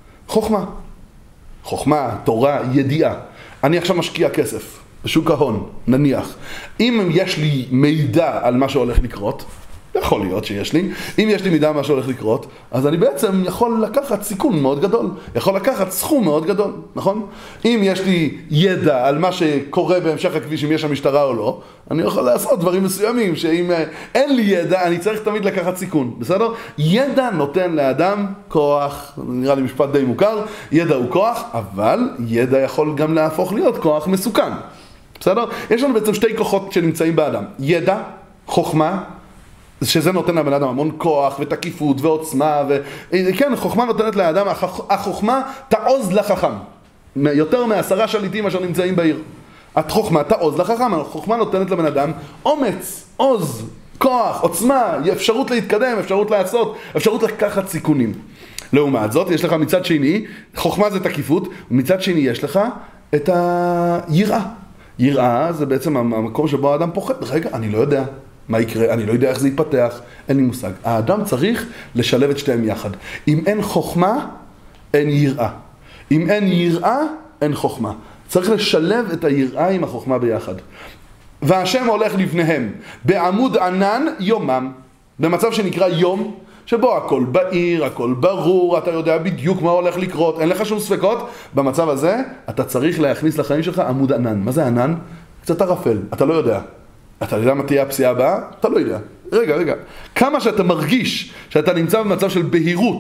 חוכמה, תורה, ידיעה. אני עכשיו משקיע כסף. בשוק ההון, נניח, אם יש לי מידע על מה שהולך לקרות, יכול להיות שיש לי, אם יש לי מידע על מה שהולך לקרות, אז אני בעצם יכול לקחת סיכון מאוד גדול, יכול לקחת סכום מאוד גדול, נכון? אם יש לי ידע על מה שקורה בהמשך הכביש, אם יש המשטרה או לא, אני יכול לעשות דברים מסוימים, שאם אין לי ידע, אני צריך תמיד לקחת סיכון, בסדר? ידע נותן לאדם כוח, נראה לי משפט די מוכר, ידע הוא כוח, אבל ידע יכול גם להפוך להיות כוח מסוכן. בסדר? יש לנו בעצם שתי כוחות שנמצאים באדם. ידע, חוכמה, שזה נותן לבן אדם המון כוח ותקיפות ועוצמה. כן, חוכמה נותנת לאדם, החוכמה תעוז לחכם. יותר מ10 שליטים אשר נמצאים בעיר. החוכמה תעוז לחכם, החוכמה נותנת לבן אדם אומץ, עוז, כוח, עוצמה, אפשרות להתקדם, אפשרות לעשות, אפשרות לקחת סיכונים. לעומת זאת, יש לך מצד שני, חוכמה זה תקיפות, ומצד שני יש לך את היראה. יראה זה בעצם המקום שבו האדם פוחד. רגע, אני לא יודע מה יקרה, אני לא יודע איך זה יתפתח, אין לי מושג. האדם צריך לשלב את שתיהם יחד. אם אין חוכמה, אין יראה. אם אין יראה, אין חוכמה. צריך לשלב את היראה עם החוכמה ביחד. והשם הולך לפניהם בעמוד ענן יומם, במצב שנקרא יום, שבו הכל בהיר, הכל ברור, אתה יודע בדיוק מה הולך לקרות, אין לך שום ספקות. במצב הזה אתה צריך להכניס לחיים שלך עמוד ענן. מה זה ענן? קצת ערפל, אתה לא יודע. אתה יודע מה תהיה הפסיעה הבאה? אתה לא יודע. רגע. כמה שאתה מרגיש שאתה נמצא במצב של בהירות,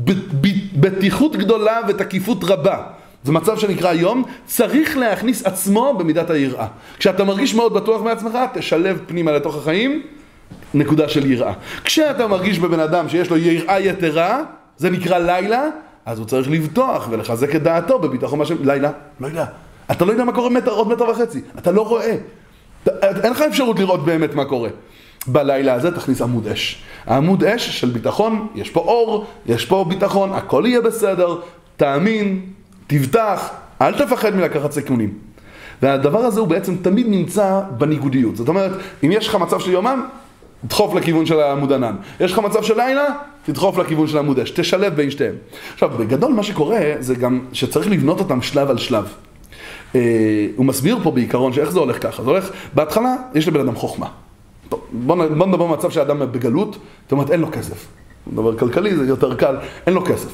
בטיחות גדולה ותקיפות רבה, זה מצב שנקרא יום, צריך להכניס עצמו במידת היראה. כשאתה מרגיש מאוד בטוח מעצמך, תשלב פנימה לתוך החיים, נקודה של יראה. כשאתה מרגיש בבן אדם שיש לו יראה יתרה, זה נקרא לילה, אז הוא צריך לבטוח ולחזק את דעתו בביטחון משהו. לילה, לא יודע. אתה לא יודע מה קורה עוד 1.5 מטר. אתה לא רואה. אין לך אפשרות לראות באמת מה קורה. בלילה הזה תכניס עמוד אש. העמוד אש של ביטחון, יש פה אור, יש פה ביטחון, הכל יהיה בסדר, תאמין, תבטח, אל תפחד מלקחת סיכונים. והדבר הזה הוא בעצם תמיד נמצא בניגודיות. זאת אומרת, אם יש לך מצב של יומם, תדחוף לכיוון של העמוד ענן. יש לך מצב של לילה, תדחוף לכיוון של העמוד אש. תשלב בין שתיהם. עכשיו, בגדול מה שקורה זה גם שצריך לבנות אותם שלב על שלב. הוא מסביר פה בעיקרון שאיך זה הולך ככה. זה הולך, בהתחלה יש לבן אדם חוכמה. טוב, בוא נדבר במצב שהאדם בגלות, זאת אומרת אין לו כסף. דבר כלכלי זה יותר קל, אין לו כסף.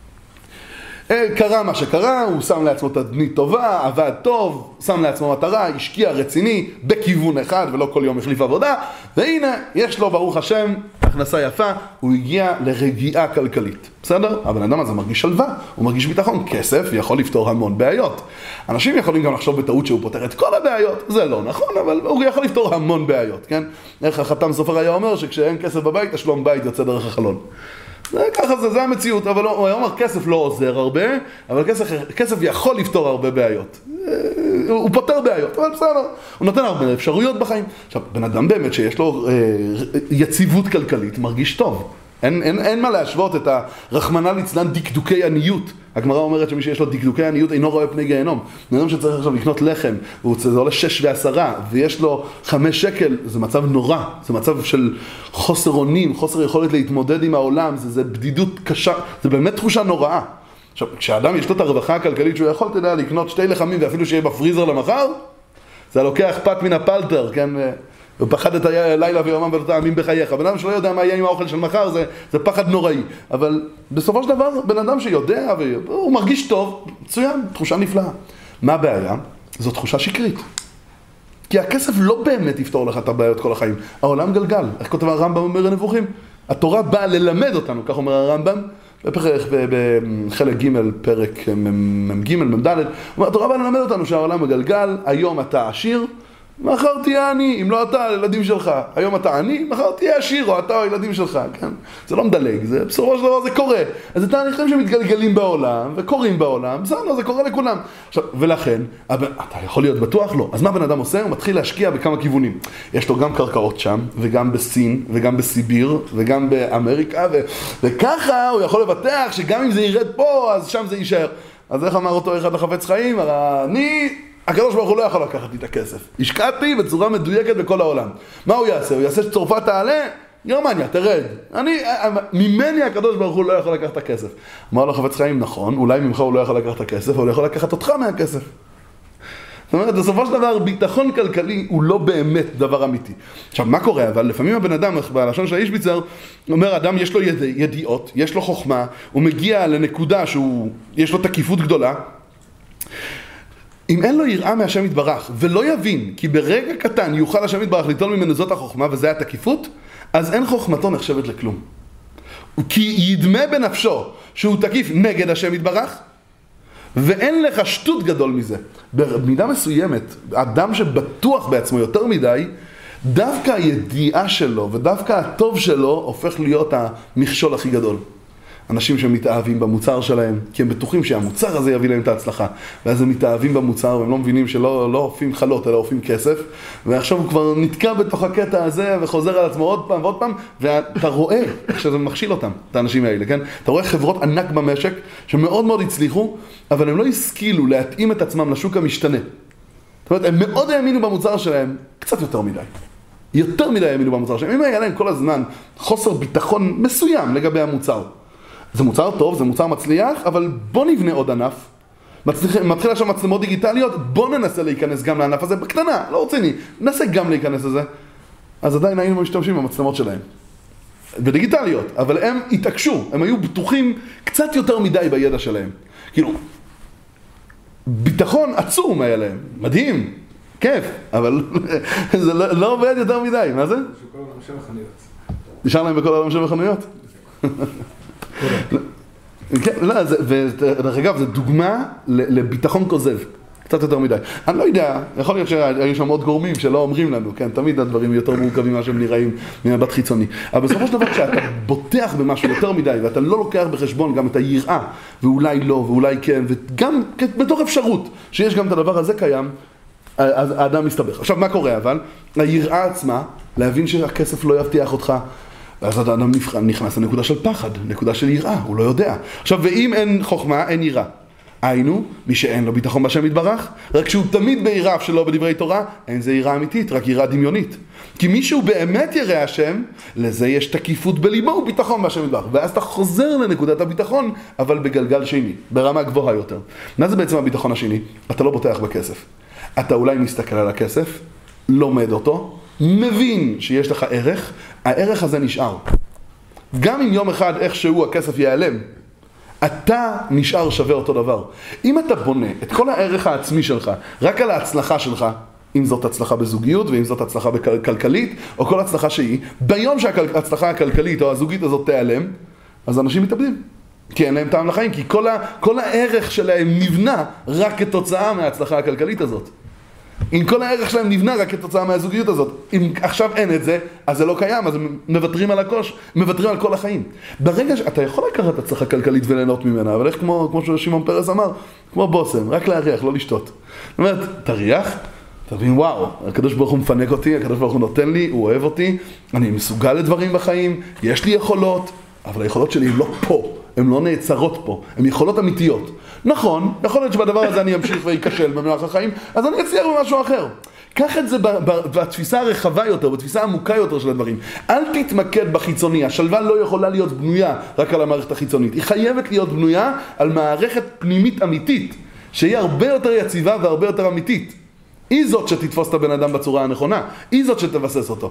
קרה מה שקרה, הוא שם לעצמו תדמית טובה, עבד טוב, שם לעצמו מטרה, השקיע רציני בכיוון אחד ולא כל יום החליף עבודה, והנה יש לו ברוך השם הכנסה יפה, הוא הגיע לרגיעה כלכלית. בסדר? הבן אדם הזה מרגיש שלווה, הוא מרגיש ביטחון, כסף יכול לפתור המון בעיות. אנשים יכולים גם לחשוב בטעות שהוא פותר את כל הבעיות, זה לא נכון, אבל הוא יכול לפתור המון בעיות, כן? איך החתם סופר היה אומר שכשאין כסף בבית, השלום בית יוצא דרך החלון. ככה זה המציאות, אבל הוא אומר כסף לא עוזר הרבה, אבל כסף יכול לפתור הרבה בעיות. הוא פותר בעיות, אבל בסדר, הוא נותן הרבה אפשרויות בחיים. עכשיו, בן אדם באמת שיש לו יציבות כלכלית מרגיש טוב. אין מה להשוות את הרחמנא ליצלן דקדוקי עניות. הגמרא אומרת שמי שיש לו דקדוקי עניות אינו רואה פני גיהנום. בן אדם שצריך עכשיו לקנות לחם, זה עולה 6 ו10, ויש לו 5 שקל, זה מצב נורא. זה מצב של חוסר אונים, חוסר יכולת להתמודד עם העולם, זה בדידות קשה, זה באמת תחושה נוראה. עכשיו, כשאדם יש לו את הרווחה הכלכלית שהוא יכול, תדע, לקנות 2 לחמים ואפילו שיהיה בפריזר למחר, זה לוקח פת מן הפלטר, כן? ופחד את הלילה ויומם ולא תאמין בחייך. בן אדם שלא יודע מה יהיה עם האוכל של מחר, זה פחד נוראי. אבל בסופו של דבר, בן אדם שיודע והוא מרגיש טוב, מצוין, תחושה נפלאה. מה הבעיה? זו תחושה שקרית. כי הכסף לא באמת יפתור לך את הבעיות כל החיים. העולם גלגל. איך כותב הרמב"ם אומר הנבוכים? התורה באה ללמד אותנו, כך אומר הרמב"ם, בחלק ג' פרק מ"ג מ"ד, התורה באה ללמד אותנו שהעולם מגלגל, היום אתה עשיר, מחר תהיה עני, אם לא אתה, הילדים שלך. היום אתה עני, מחר תהיה עשיר, או אתה או הילדים שלך, כן? זה לא מדלג, זה בסופו של דבר זה קורה. אז זה תהליכים שמתגלגלים בעולם, וקורים בעולם, בסדר, זה קורה לכולם. עכשיו, ולכן, אתה יכול להיות בטוח? לא. אז מה בן אדם עושה? הוא מתחיל להשקיע בכמה כיוונים. יש לו גם קרקעות שם, וגם בסין, וגם בסיביר, וגם באמריקה, וככה הוא יכול לבטח שגם אם זה ירד פה, אז שם זה יישאר. אז איך אמר אותו אחד לחפץ חיים? הקדוש ברוך הוא לא יכול לקחת לי את הכסף. השקעתי בצורה מדויקת בכל העולם. מה הוא יעשה? הוא יעשה שצרפת תעלה? גרמניה, תרד. ממני הקדוש ברוך הוא לא יכול לקחת את הכסף. אמר לו חפץ חיים, נכון, אולי ממך הוא לא יכול לקחת את הכסף, אבל הוא יכול לקחת אותך מהכסף. זאת אומרת, בסופו של דבר, ביטחון כלכלי הוא לא באמת דבר אמיתי. עכשיו, מה קורה? אבל לפעמים הבן אדם, בלשון של האישביצר, אומר, אדם יש לו ידיעות, יש לו חוכמה, הוא מגיע לנקודה שיש לו תקיפות גדולה, אם אין לו יראה מהשם יתברך ולא יבין כי ברגע קטן יוכל השם יתברך ליטול ממנו זאת החוכמה וזה התקיפות, אז אין חוכמתו נחשבת לכלום. כי ידמה בנפשו שהוא תקיף נגד השם יתברך, ואין לך שטות גדול מזה. במידה מסוימת, אדם שבטוח בעצמו יותר מדי, דווקא הידיעה שלו ודווקא הטוב שלו הופך להיות המכשול הכי גדול. אנשים שמתאהבים במוצר שלהם, כי הם בטוחים שהמוצר הזה יביא להם את ההצלחה. ואז הם מתאהבים במוצר, והם לא מבינים שלא אופים חלות, אלא אופים כסף. ועכשיו הוא כבר נתקע בתוך הקטע הזה, וחוזר על עצמו עוד פעם ועוד פעם, ואתה רואה שזה מכשיל אותם, את האנשים האלה, כן? אתה רואה חברות ענק במשק, שמאוד מאוד הצליחו, אבל הם לא השכילו להתאים את עצמם לשוק המשתנה. זאת אומרת, הם מאוד האמינו במוצר שלהם, קצת יותר מדי. יותר מדי האמינו במוצר שלהם. אם היה להם כל הזמן חוסר ביטחון מסוים לגבי המוצר. זה מוצר טוב, זה מוצר מצליח, אבל בוא נבנה עוד ענף. מתחיל עכשיו מצלמות דיגיטליות, בוא ננסה להיכנס גם לענף הזה, בקטנה, לא רציני, ננסה גם להיכנס לזה. אז עדיין היינו משתמשים במצלמות שלהם. בדיגיטליות, אבל הם התעקשו, הם היו בטוחים קצת יותר מדי בידע שלהם. כאילו, ביטחון עצום היה להם, מדהים, כיף, אבל זה לא עובד יותר מדי, מה זה? בכל העולם של החנויות. נשאר להם בכל העולם של החנויות? כן, לא, ודרך אגב, זו דוגמה לביטחון כוזב, קצת יותר מדי. אני לא יודע, יכול להיות שהיו שם עוד גורמים שלא אומרים לנו, כן, תמיד הדברים יותר מורכבים מה שהם נראים ממבט חיצוני. אבל בסופו של דבר, כשאתה בוטח במשהו יותר מדי, ואתה לא לוקח בחשבון גם את היראה, ואולי לא, ואולי כן, וגם בתוך אפשרות שיש גם את הדבר הזה קיים, אז האדם מסתבך. עכשיו, מה קורה אבל? היראה עצמה, להבין שהכסף לא יבטיח אותך, ואז האדם נכנס לנקודה של פחד, נקודה של יראה, הוא לא יודע. עכשיו, ואם אין חוכמה, אין יראה. היינו, מי שאין לו ביטחון בהשם יתברך, רק שהוא תמיד ביראה שלו בדברי תורה, אין זה יראה אמיתית, רק יראה דמיונית. כי מי שהוא באמת ירא השם, לזה יש תקיפות בליבו וביטחון בהשם יתברך. ואז אתה חוזר לנקודת הביטחון, אבל בגלגל שני, ברמה גבוהה יותר. מה זה בעצם הביטחון השני? אתה לא בוטח בכסף. אתה אולי מסתכל על הכסף, לומד אותו, מבין שיש לך ערך, הערך הזה נשאר. גם אם יום אחד איכשהו הכסף ייעלם, אתה נשאר שווה אותו דבר. אם אתה בונה את כל הערך העצמי שלך, רק על ההצלחה שלך, אם זאת הצלחה בזוגיות, ואם זאת הצלחה כלכלית, או כל הצלחה שהיא, ביום שההצלחה הכלכלית או הזוגית הזאת תיעלם, אז אנשים מתאבדים. כי אין להם טעם לחיים, כי כל הערך שלהם נבנה רק כתוצאה מההצלחה הכלכלית הזאת. אם כל הערך שלהם נבנה רק כתוצאה מהזוגיות הזאת, אם עכשיו אין את זה, אז זה לא קיים, אז הם מוותרים על הקוש, מוותרים על כל החיים. ברגע שאתה יכול לקחת הצלחה כלכלית וליהנות ממנה, אבל איך כמו ששמעון פרס אמר, כמו בוסם, רק להריח, לא לשתות. זאת אומרת, תריח, תבין, וואו, הקדוש ברוך הוא מפנק אותי, הקדוש ברוך הוא נותן לי, הוא אוהב אותי, אני מסוגל לדברים בחיים, יש לי יכולות, אבל היכולות שלי הן לא פה, הן לא נעצרות פה, הן יכולות אמיתיות. נכון, יכול להיות שבדבר הזה אני אמשיך ויקשל במהלך החיים, אז אני אצליח במשהו אחר. קח את זה בתפיסה הרחבה יותר, בתפיסה העמוקה יותר של הדברים. אל תתמקד בחיצוני, השלווה לא יכולה להיות בנויה רק על המערכת החיצונית. היא חייבת להיות בנויה על מערכת פנימית אמיתית, שהיא הרבה יותר יציבה והרבה יותר אמיתית. היא זאת שתתפוס את הבן אדם בצורה הנכונה, היא זאת שתבסס אותו.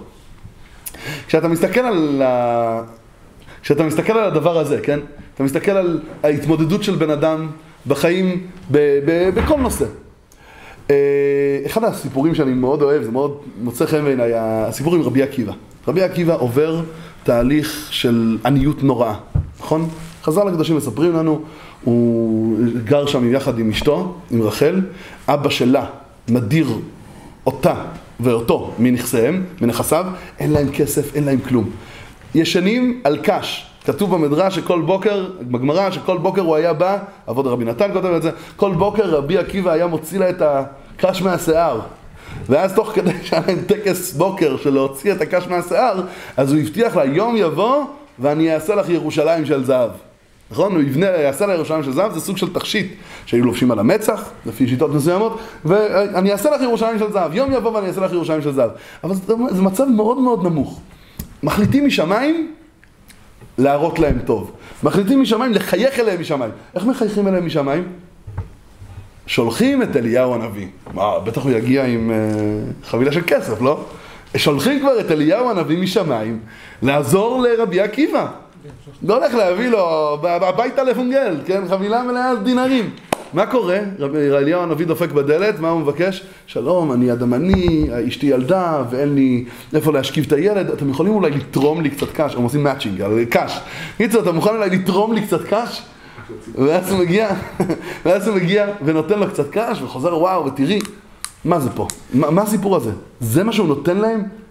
כשאתה מסתכל על הדבר הזה, כן? אתה מסתכל על ההתמודדות של בן אדם בחיים בכל נושא. אחד הסיפורים שאני מאוד אוהב, זה מאוד מוצא חן בעיניי, הסיפור עם רבי עקיבא. רבי עקיבא עובר תהליך של עניות נוראה, נכון? חז"ל הקדושים מספרים לנו, הוא גר שם יחד עם אשתו, עם רחל, אבא שלה מדיר אותה ואותו מנכסיהם, מנכסיו, אין להם כסף, אין להם כלום. ישנים על קש. כתוב במדרש שכל בוקר, בגמרא, שכל בוקר הוא היה בא, אבות רבי נתן כותב את זה, כל בוקר רבי עקיבא היה מוציא לה את הקש מהשיער. ואז תוך כדי שהיה להם טקס בוקר של להוציא את הקש מהשיער, אז הוא הבטיח לה, יום יבוא ואני אעשה לך ירושלים של זהב. נכון? הוא יעשה לה ירושלים של זהב, זה סוג של תכשיט שהיו לובשים על המצח, לפי שיטות מסוימות, ואני אעשה לך ירושלים של זהב. יום יבוא ואני אעשה לך ירושלים של זהב. אבל זה מצב מאוד מאוד נמוך. מחליטים משמיים להראות להם טוב. מחליטים משמיים לחייך אליהם משמיים. איך מחייכים אליהם משמיים? שולחים את אליהו הנביא. בטח הוא יגיע עם חבילה של כסף, לא? שולחים כבר את אליהו הנביא משמיים לעזור לרבי עקיבא. לא הולך להביא לו הביתה לפונגל, כן? חבילה מלאה דינרים. מה קורה? אליהו הנביא דופק בדלת, מה הוא מבקש? שלום, אני אדמני, אשתי ילדה, ואין לי איפה להשכיב את הילד, אתם יכולים אולי לתרום לי קצת קש, הם עושים מאצ'ינג, על קש. קיצור, אתה מוכן אולי לתרום לי קצת קש? ואז הוא מגיע ונותן לו קצת קש, וחוזר, וואו, ותראי, מה זה פה? מה הסיפור הזה? זה מה שהוא נותן להם?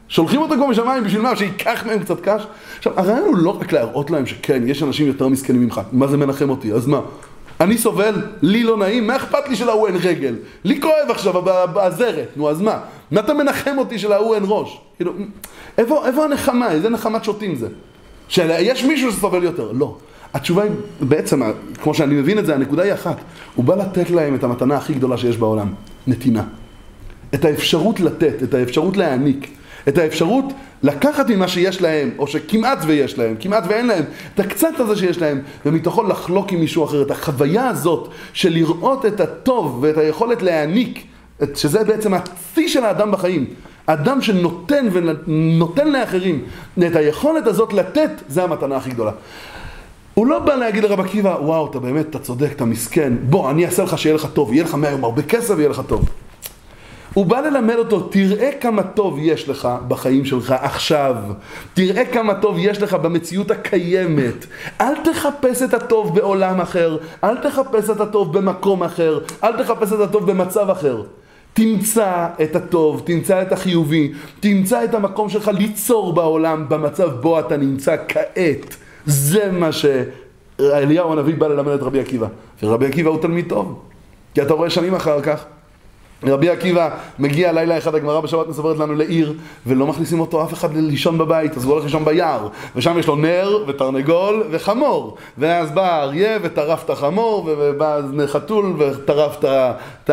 שולחים אותו כמו משמיים בשביל מה? שיקח מהם קצת קש? עכשיו, הרעיון הוא לא רק להראות להם שכן, יש אנשים יותר מסכנים ממך. מה זה מנחם אותי? אז מה? אני סובל, לי לא נעים, מה אכפת לי שלהוא אין רגל? לי כואב עכשיו בעזרת, נו אז מה? מה אתה מנחם אותי שלהוא אין ראש? כאילו, איפה הנחמה? איזה נחמת שוטים זה? שיש מישהו שסובל יותר? לא. התשובה היא, בעצם, כמו שאני מבין את זה, הנקודה היא אחת. הוא בא לתת להם את המתנה הכי גדולה שיש בעולם, נתינה. את האפשרות לתת, את האפשרות להעניק, את האפשרות לקחת ממה שיש להם, או שכמעט ויש להם, כמעט ואין להם, את הקצת הזה שיש להם, ומתוכו לחלוק עם מישהו אחר. את החוויה הזאת של לראות את הטוב ואת היכולת להעניק, שזה בעצם הצי של האדם בחיים. האדם שנותן ונותן לאחרים, את היכולת הזאת לתת, זה המתנה הכי גדולה. הוא לא בא להגיד לרב עקיבא, וואו, אתה באמת, אתה צודק, אתה מסכן, בוא, אני אעשה לך שיהיה לך טוב, יהיה לך מהיום הרבה כסף ויהיה לך טוב. הוא בא ללמד אותו, תראה כמה טוב יש לך בחיים שלך עכשיו. תראה כמה טוב יש לך במציאות הקיימת. אל תחפש את הטוב בעולם אחר. אל תחפש את הטוב במקום אחר. אל תחפש את הטוב במצב אחר. תמצא את הטוב, תמצא את החיובי, תמצא את המקום שלך ליצור בעולם במצב בו אתה נמצא כעת. זה מה שאליהו הנביא בא ללמד את רבי עקיבא. ורבי עקיבא הוא תלמיד טוב. כי אתה רואה שנים אחר כך, רבי עקיבא מגיע לילה אחד, הגמרא בשבת מספרת לנו לעיר, ולא מכניסים אותו אף אחד לישון בבית, אז הוא הולך לישון ביער, ושם יש לו נר ותרנגול וחמור, ואז בא אריה וטרף את החמור, ובא חתול וטרף את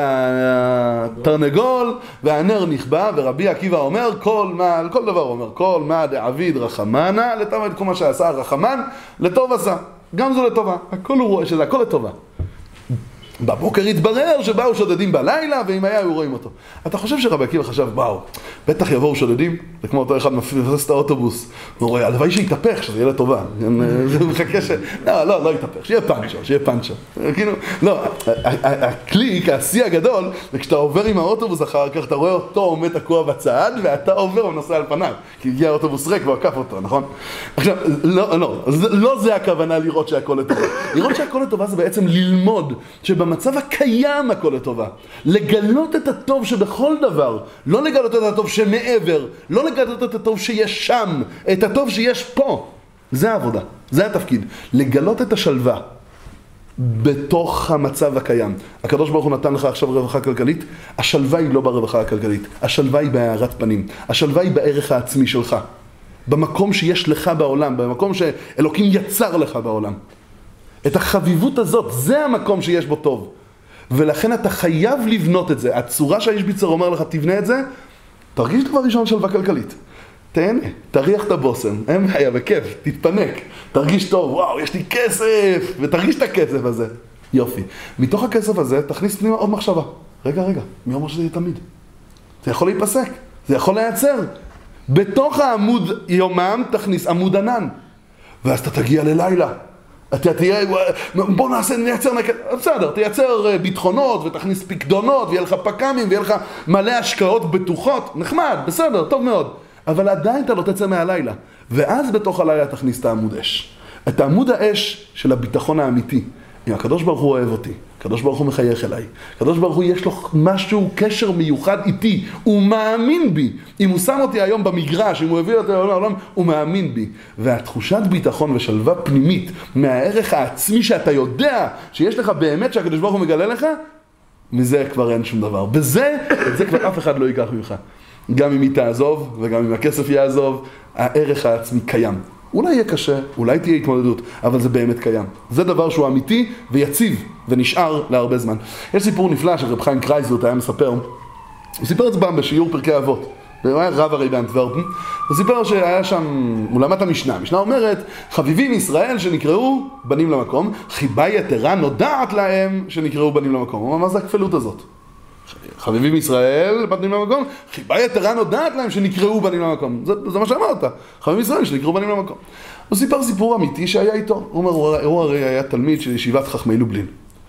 התרנגול, והנר נכבה, ורבי עקיבא אומר, על כל דבר הוא אומר, כל מה דעביד רחמנה, לטוב את כל מה שעשה רחמן, לטוב עשה, גם זו לטובה, הכל הוא רואה שזה הכל לטובה. בבוקר התברר שבאו שודדים בלילה, ואם היה היו רואים אותו. אתה חושב שרבי עקיבא חשב, באו, בטח יבואו שודדים, זה כמו אותו אחד מפסס את האוטובוס, הוא רואה, הלוואי שיתהפך, שזה יהיה לטובה. זה מחכה לא יתהפך, שיהיה פאנצ'ר. כאילו, לא, הקליק, השיא הגדול, וכשאתה עובר עם האוטובוס אחר כך, אתה רואה אותו עומד תקוע בצד, ואתה עובר ונוסע על פניו, כי הגיע האוטובוס ריק ועקף אותו, נכון? עכשיו, לא זה הכוונה לראות שהכל לטובה. לראות שהכל לטובה זה בעצם ללמוד שבמצב הקיים הכל לטובה. לגלות את הטוב שבכל דבר, לא לגלות את הטוב שמעבר, לא לגלות את הטוב שיש שם, את הטוב שיש פה. זה העבודה, זה התפקיד. לגלות את השלווה בתוך המצב הקיים. הקדוש ברוך הוא נתן לך עכשיו רווחה כלכלית, השלווה היא לא ברווחה הכלכלית, השלווה היא בהארת פנים, השלווה היא בערך העצמי שלך, במקום שיש לך בעולם, במקום שאלוקים יצר לך בעולם. את החביבות הזאת, זה המקום שיש בו טוב. ולכן אתה חייב לבנות את זה. הצורה שהאיש ביצר אומר לך, תבנה את זה, תרגיש כבר ראשון שלווה כלכלית. תהנה, תריח את הבוסם, אין בעיה, בכיף, תתפנק, תרגיש טוב, וואו, יש לי כסף, ותרגיש את הכסף הזה. יופי. מתוך הכסף הזה, תכניס פנימה עוד מחשבה. רגע, מי אומר שזה יהיה תמיד? זה יכול להיפסק, זה יכול לייצר. בתוך העמוד יומם תכניס עמוד ענן. ואז אתה תגיע ללילה. אתה תהיה, בוא נייצר, בסדר, תייצר ביטחונות ותכניס פקדונות ויהיה לך פקמים ויהיה לך מלא השקעות בטוחות, נחמד, בסדר, טוב מאוד. אבל עדיין אתה לא תצא מהלילה. ואז בתוך הלילה תכניס את העמוד אש. את העמוד האש של הביטחון האמיתי. אם הקדוש ברוך הוא אוהב אותי, הקדוש ברוך הוא מחייך אליי, הקדוש ברוך הוא יש לו משהו, קשר מיוחד איתי, הוא מאמין בי. אם הוא שם אותי היום במגרש, אם הוא הביא אותי לעולם, הוא מאמין בי. והתחושת ביטחון ושלווה פנימית מהערך העצמי שאתה יודע שיש לך באמת שהקדוש ברוך הוא מגלה לך, מזה כבר אין שום דבר. את זה כבר אף אחד לא ייקח ממך. גם אם היא תעזוב וגם אם הכסף יעזוב, הערך העצמי קיים. אולי יהיה קשה, אולי תהיה התמודדות, אבל זה באמת קיים. זה דבר שהוא אמיתי ויציב ונשאר להרבה זמן. יש סיפור נפלא של רב חיים קרייזלוט היה מספר. הוא סיפר את זה פעם בשיעור פרקי אבות. הוא היה רב הרי באנטוורפן. הוא סיפר שהיה שם, הוא למד את המשנה. המשנה אומרת, חביבים ישראל שנקראו בנים למקום, חיבה יתרה נודעת להם שנקראו בנים למקום. הוא אומר, מה זה הכפלות הזאת? חביבים ישראל, בנים למקום, חיבה יתרה נודעת להם שנקראו בנים למקום. זה מה שאמרת. חביבים ישראל שנקראו בנים למקום. הוא סיפר סיפור אמיתי שהיה איתו. הוא אומר, הוא הרי היה תלמיד של ישיבת חכמי לובלין.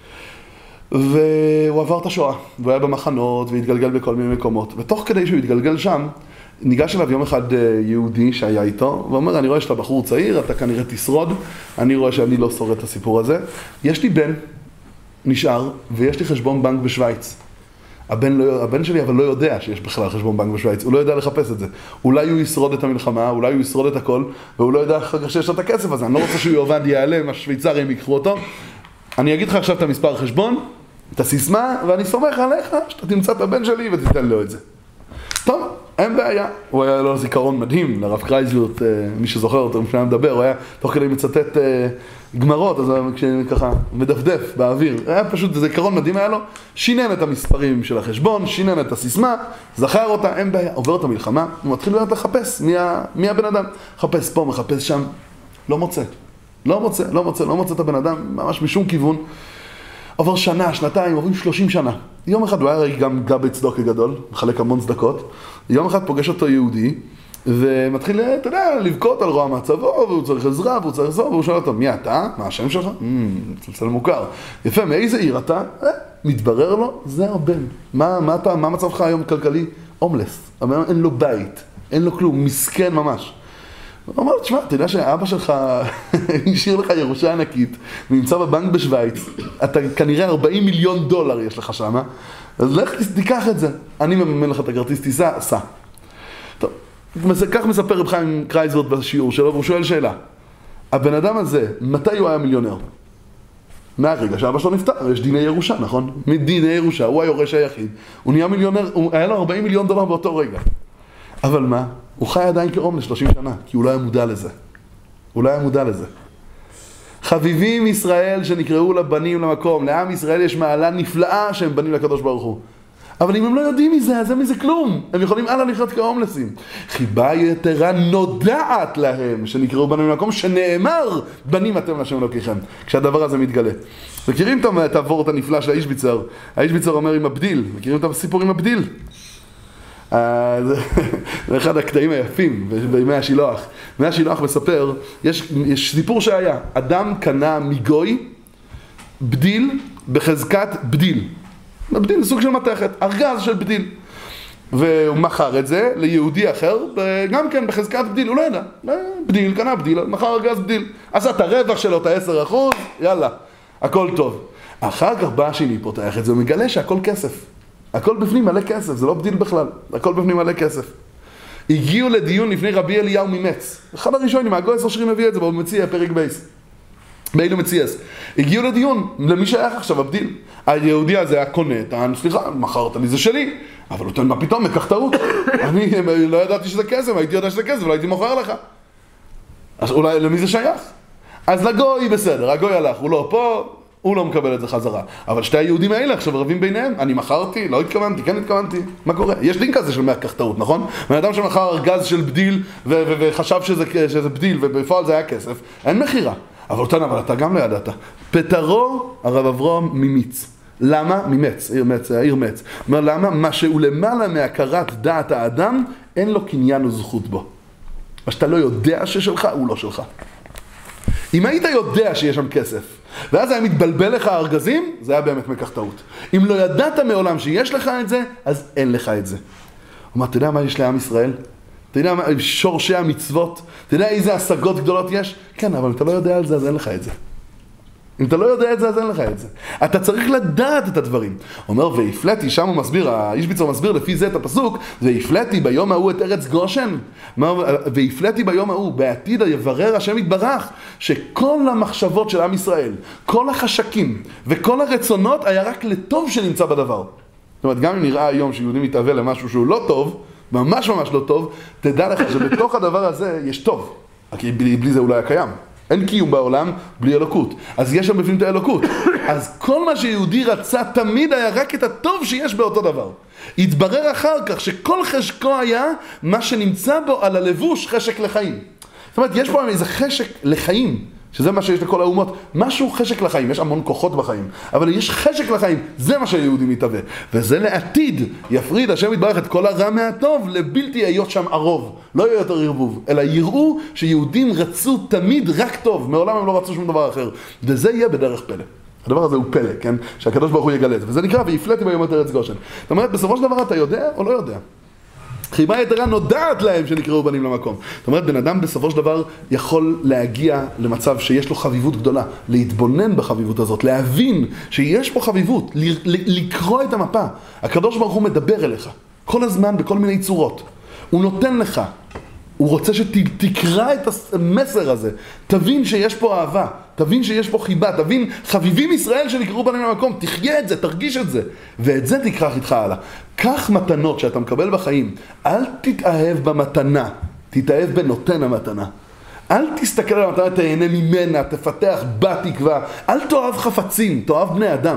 והוא עבר את השואה, והוא היה במחנות והתגלגל בכל מיני מקומות. ותוך כדי שהוא התגלגל שם, ניגש אליו יום אחד יהודי שהיה איתו, ואומר, אני רואה שאתה בחור צעיר, אתה כנראה תשרוד, אני רואה שאני לא שורד את הסיפור הזה. יש לי בן, נשאר, ויש לי חשבון בנק בשוויץ. הבן שלי אבל לא יודע שיש בכלל חשבון בנק בשוויץ, הוא לא יודע לחפש את זה. אולי הוא ישרוד את המלחמה, אולי הוא ישרוד את הכל, והוא לא יודע אחר כך שיש לו את הכסף הזה. אני לא רוצה שהוא יעבד ייעלם, השוויצרים ייקחו אותו. אני אגיד לך עכשיו את המספר חשבון, את הסיסמה, ואני סומך עליך שאתה תמצא את הבן שלי ותיתן לו את זה. טוב, אין בעיה. הוא היה לו זיכרון מדהים, לרב קרייזלוט, מי שזוכר אותו, מי שהיה מדבר, הוא היה תוך כדי מצטט גמרות, אז ככה מדפדף באוויר. היה פשוט זיכרון מדהים היה לו, שינן את המספרים של החשבון, שינן את הסיסמה, זכר אותה, אין בעיה, עובר את המלחמה, הוא מתחיל להיות לחפש מי הבן אדם. מחפש פה, מחפש שם, לא מוצא את הבן אדם, ממש משום כיוון. עובר שנה, שנתיים, עוברים 30 שנה. יום אחד הוא היה גם גבי צדוקה גדול, מחלק המון צדקות. יום אחד פוגש אותו יהודי, ומתחיל, אתה יודע, לבכות על רוע מצבו, והוא צריך עזרה, והוא צריך עזרה, והוא שואל אותו, מי אתה? מה השם שלך? צלצל מוכר. יפה, מאיזה עיר אתה? מתברר לו, זה הבן. מה מצבך היום כלכלי? הומלס. אבל אין לו בית, אין לו כלום, מסכן ממש. הוא אומר, תשמע, אתה יודע שהאבא שלך השאיר לך ירושה ענקית, ונמצא בבנק בשוויץ, אתה כנראה 40 מיליון דולר יש לך שמה, אז לך תיקח את זה. אני מממן לך את הכרטיס טיסה, סע. טוב, כך מספר רב חיים קרייזלוט בשיעור שלו, והוא שואל שאלה. הבן אדם הזה, מתי הוא היה מיליונר? מהרגע שאבא שלו נפטר, יש דיני ירושה, נכון? מדיני ירושה, הוא היורש היחיד. הוא נהיה מיליונר, היה לו 40 מיליון דולר באותו רגע. אבל מה? הוא חי עדיין כהומלס 30 שנה, כי הוא לא היה מודע לזה. חביבים ישראל שנקראו לבנים למקום, לעם ישראל יש מעלה נפלאה שהם בנים לקדוש ברוך הוא. אבל אם הם לא יודעים מזה, אז אין מזה כלום. הם יכולים הלאה לחיות כהומלסים. חיבה יתרה נודעת להם שנקראו בנים למקום, שנאמר בנים אתם להשם אלוקיכם, כשהדבר הזה מתגלה. מכירים את הוורט הנפלא של האישביצר? האישביצר אומר עם הבדיל, מכירים את הסיפור עם הבדיל? זה אחד הקטעים היפים בימי השילוח. בימי השילוח מספר, יש סיפור שהיה, אדם קנה מגוי בדיל בחזקת בדיל. בדיל זה סוג של מתכת, ארגז של בדיל. והוא מכר את זה ליהודי אחר, גם כן בחזקת בדיל, הוא לא ידע. בדיל, קנה בדיל, מכר ארגז בדיל. עשה את הרווח שלו, את ה10%, יאללה, הכל טוב. אחר כך בא השני פותח את זה, ומגלה שהכל כסף. הכל בפנים מלא כסף, זה לא בדיל בכלל, הכל בפנים מלא כסף. הגיעו לדיון לפני רבי אליהו ממץ. אחד הראשונים, הגוי 10 שירים מביא את זה, והוא מציע פרק בייס. באילו מציאס. הגיעו לדיון, למי שייך עכשיו הבדיל. היהודי הזה היה קונה, טען, סליחה, מכרת לי, זה שלי. אבל הוא טוען, מה פתאום, מקח טעות. אני לא ידעתי שזה כסף, הייתי יודע שזה כסף, אבל הייתי מוכר לך. אז אולי למי זה שייך? אז לגוי בסדר, הגוי הלך, הוא לא פה, הוא לא מקבל את זה חזרה. אבל שתי היהודים האלה עכשיו רבים ביניהם, אני מכרתי, לא התכוונתי, כן התכוונתי. מה קורה? יש דין כזה של מקח טעות, נכון? בן אדם שמכר ארגז של בדיל וחשב שזה בדיל ובפועל זה היה כסף, אין מחירה. אבל אתה גם לא ידעת. פטרו הרב אברהם ממיץ. למה? ממץ, העיר מצ. אומר למה? מה שהוא למעלה מהכרת דעת האדם, אין לו קניין וזכות בו. מה שאתה לא יודע ששלך, הוא לא שלך. אם היית יודע שיש שם כסף, ואז היה מתבלבל לך הארגזים, זה היה באמת מקח טעות. אם לא ידעת מעולם שיש לך את זה, אז אין לך את זה. הוא אומר, אתה יודע מה יש לעם ישראל? אתה יודע מה, שורשי המצוות? אתה יודע איזה השגות גדולות יש? כן, אבל אם אתה לא יודע על זה, אז אין לך את זה. אם אתה לא יודע את זה, אז אין לך את זה. אתה צריך לדעת את הדברים. הוא אומר, והפלאתי, שם הוא מסביר, האישביצר מסביר לפי זה את הפסוק, והפלאתי ביום ההוא את ארץ גושן. והפלאתי ביום ההוא, בעתיד יברר השם יתברך, שכל המחשבות של עם ישראל, כל החשקים וכל הרצונות היה רק לטוב שנמצא בדבר. זאת אומרת, גם אם נראה היום שיהודי מתאבל למשהו שהוא לא טוב, ממש ממש לא טוב, תדע לך שבתוך הדבר הזה יש טוב. כי בלי זה אולי היה קיים. אין קיום בעולם בלי אלוקות. אז יש שם בפנים את האלוקות. אז כל מה שיהודי רצה תמיד היה רק את הטוב שיש באותו דבר. התברר אחר כך שכל חשקו היה מה שנמצא בו על הלבוש חשק לחיים. זאת אומרת, יש פה איזה חשק לחיים, שזה מה שיש לכל האומות. משהו חשק לחיים, יש המון כוחות בחיים. אבל יש חשק לחיים, זה מה שהיהודי מתהווה. וזה לעתיד יפריד השם יתברך את כל הרע מהטוב לבלתי היות שם ערוב. לא יהיה יותר ערבוב, אלא יראו שיהודים רצו תמיד רק טוב. מעולם הם לא רצו שום דבר אחר. וזה יהיה בדרך פלא. הדבר הזה הוא פלא, כן? שהקדוש ברוך הוא יגלה את זה. וזה נקרא, והפלאתי ביום את ארץ גושן. זאת אומרת, בסופו של דבר אתה יודע או לא יודע? חיבה יתרה נודעת להם שנקראו בנים למקום. זאת אומרת, בן אדם בסופו של דבר יכול להגיע למצב שיש לו חביבות גדולה, להתבונן בחביבות הזאת, להבין שיש פה חביבות, לקרוא את המפה. הקדוש ברוך הוא מדבר אליך, כל הזמן בכל מיני צורות. הוא נותן לך, הוא רוצה שתקרא את המסר הזה, תבין שיש פה אהבה, תבין שיש פה חיבה, תבין חביבים ישראל שנקראו בנים למקום, תחיה את זה, תרגיש את זה, ואת זה תקרח איתך הלאה. קח מתנות שאתה מקבל בחיים, אל תתאהב במתנה, תתאהב בנותן המתנה. אל תסתכל על המתנה, תהנה ממנה, תפתח בה תקווה, אל תאהב חפצים, תאהב בני אדם.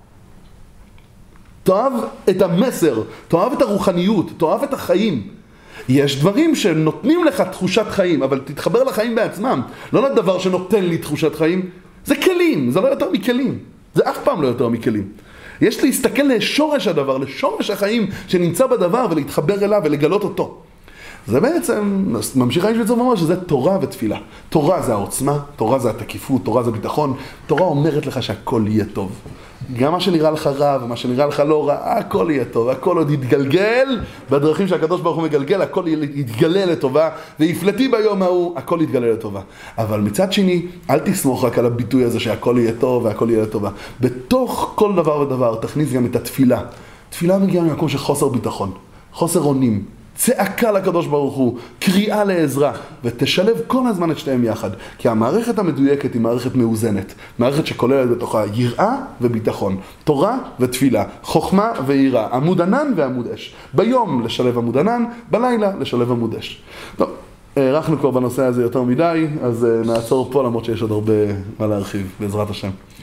תאהב את המסר, תאהב את הרוחניות, תאהב את החיים. יש דברים שנותנים לך תחושת חיים, אבל תתחבר לחיים בעצמם. לא לדבר שנותן לי תחושת חיים, זה כלים, זה לא יותר מכלים. זה אף פעם לא יותר מכלים. יש להסתכל לשורש הדבר, לשורש החיים שנמצא בדבר ולהתחבר אליו ולגלות אותו. זה בעצם, ממשיך האיש בצור ואומר שזה תורה ותפילה. תורה זה העוצמה, תורה זה התקיפות, תורה זה ביטחון. תורה אומרת לך שהכל יהיה טוב. גם מה שנראה לך רע ומה שנראה לך לא רע, הכל יהיה טוב, הכל עוד יתגלגל בדרכים שהקדוש ברוך הוא מגלגל, הכל יתגלה לטובה, ויפלטי ביום ההוא, הכל יתגלה לטובה. אבל מצד שני, אל תסמוך רק על הביטוי הזה שהכל יהיה טוב והכל יהיה לטובה. בתוך כל דבר ודבר תכניס גם את התפילה. תפילה מגיעה ממקום של חוסר ביטחון, חוסר אונים, צעקה לקדוש ברוך הוא, קריאה לעזרה, ותשלב כל הזמן את שתיהם יחד. כי המערכת המדויקת היא מערכת מאוזנת, מערכת שכוללת בתוכה יראה וביטחון, תורה ותפילה, חוכמה ויראה, עמוד ענן ועמוד אש. ביום לשלב עמוד ענן, בלילה לשלב עמוד אש. טוב, הערכנו כבר בנושא הזה יותר מדי, אז נעצור פה למרות שיש עוד הרבה מה להרחיב, בעזרת השם.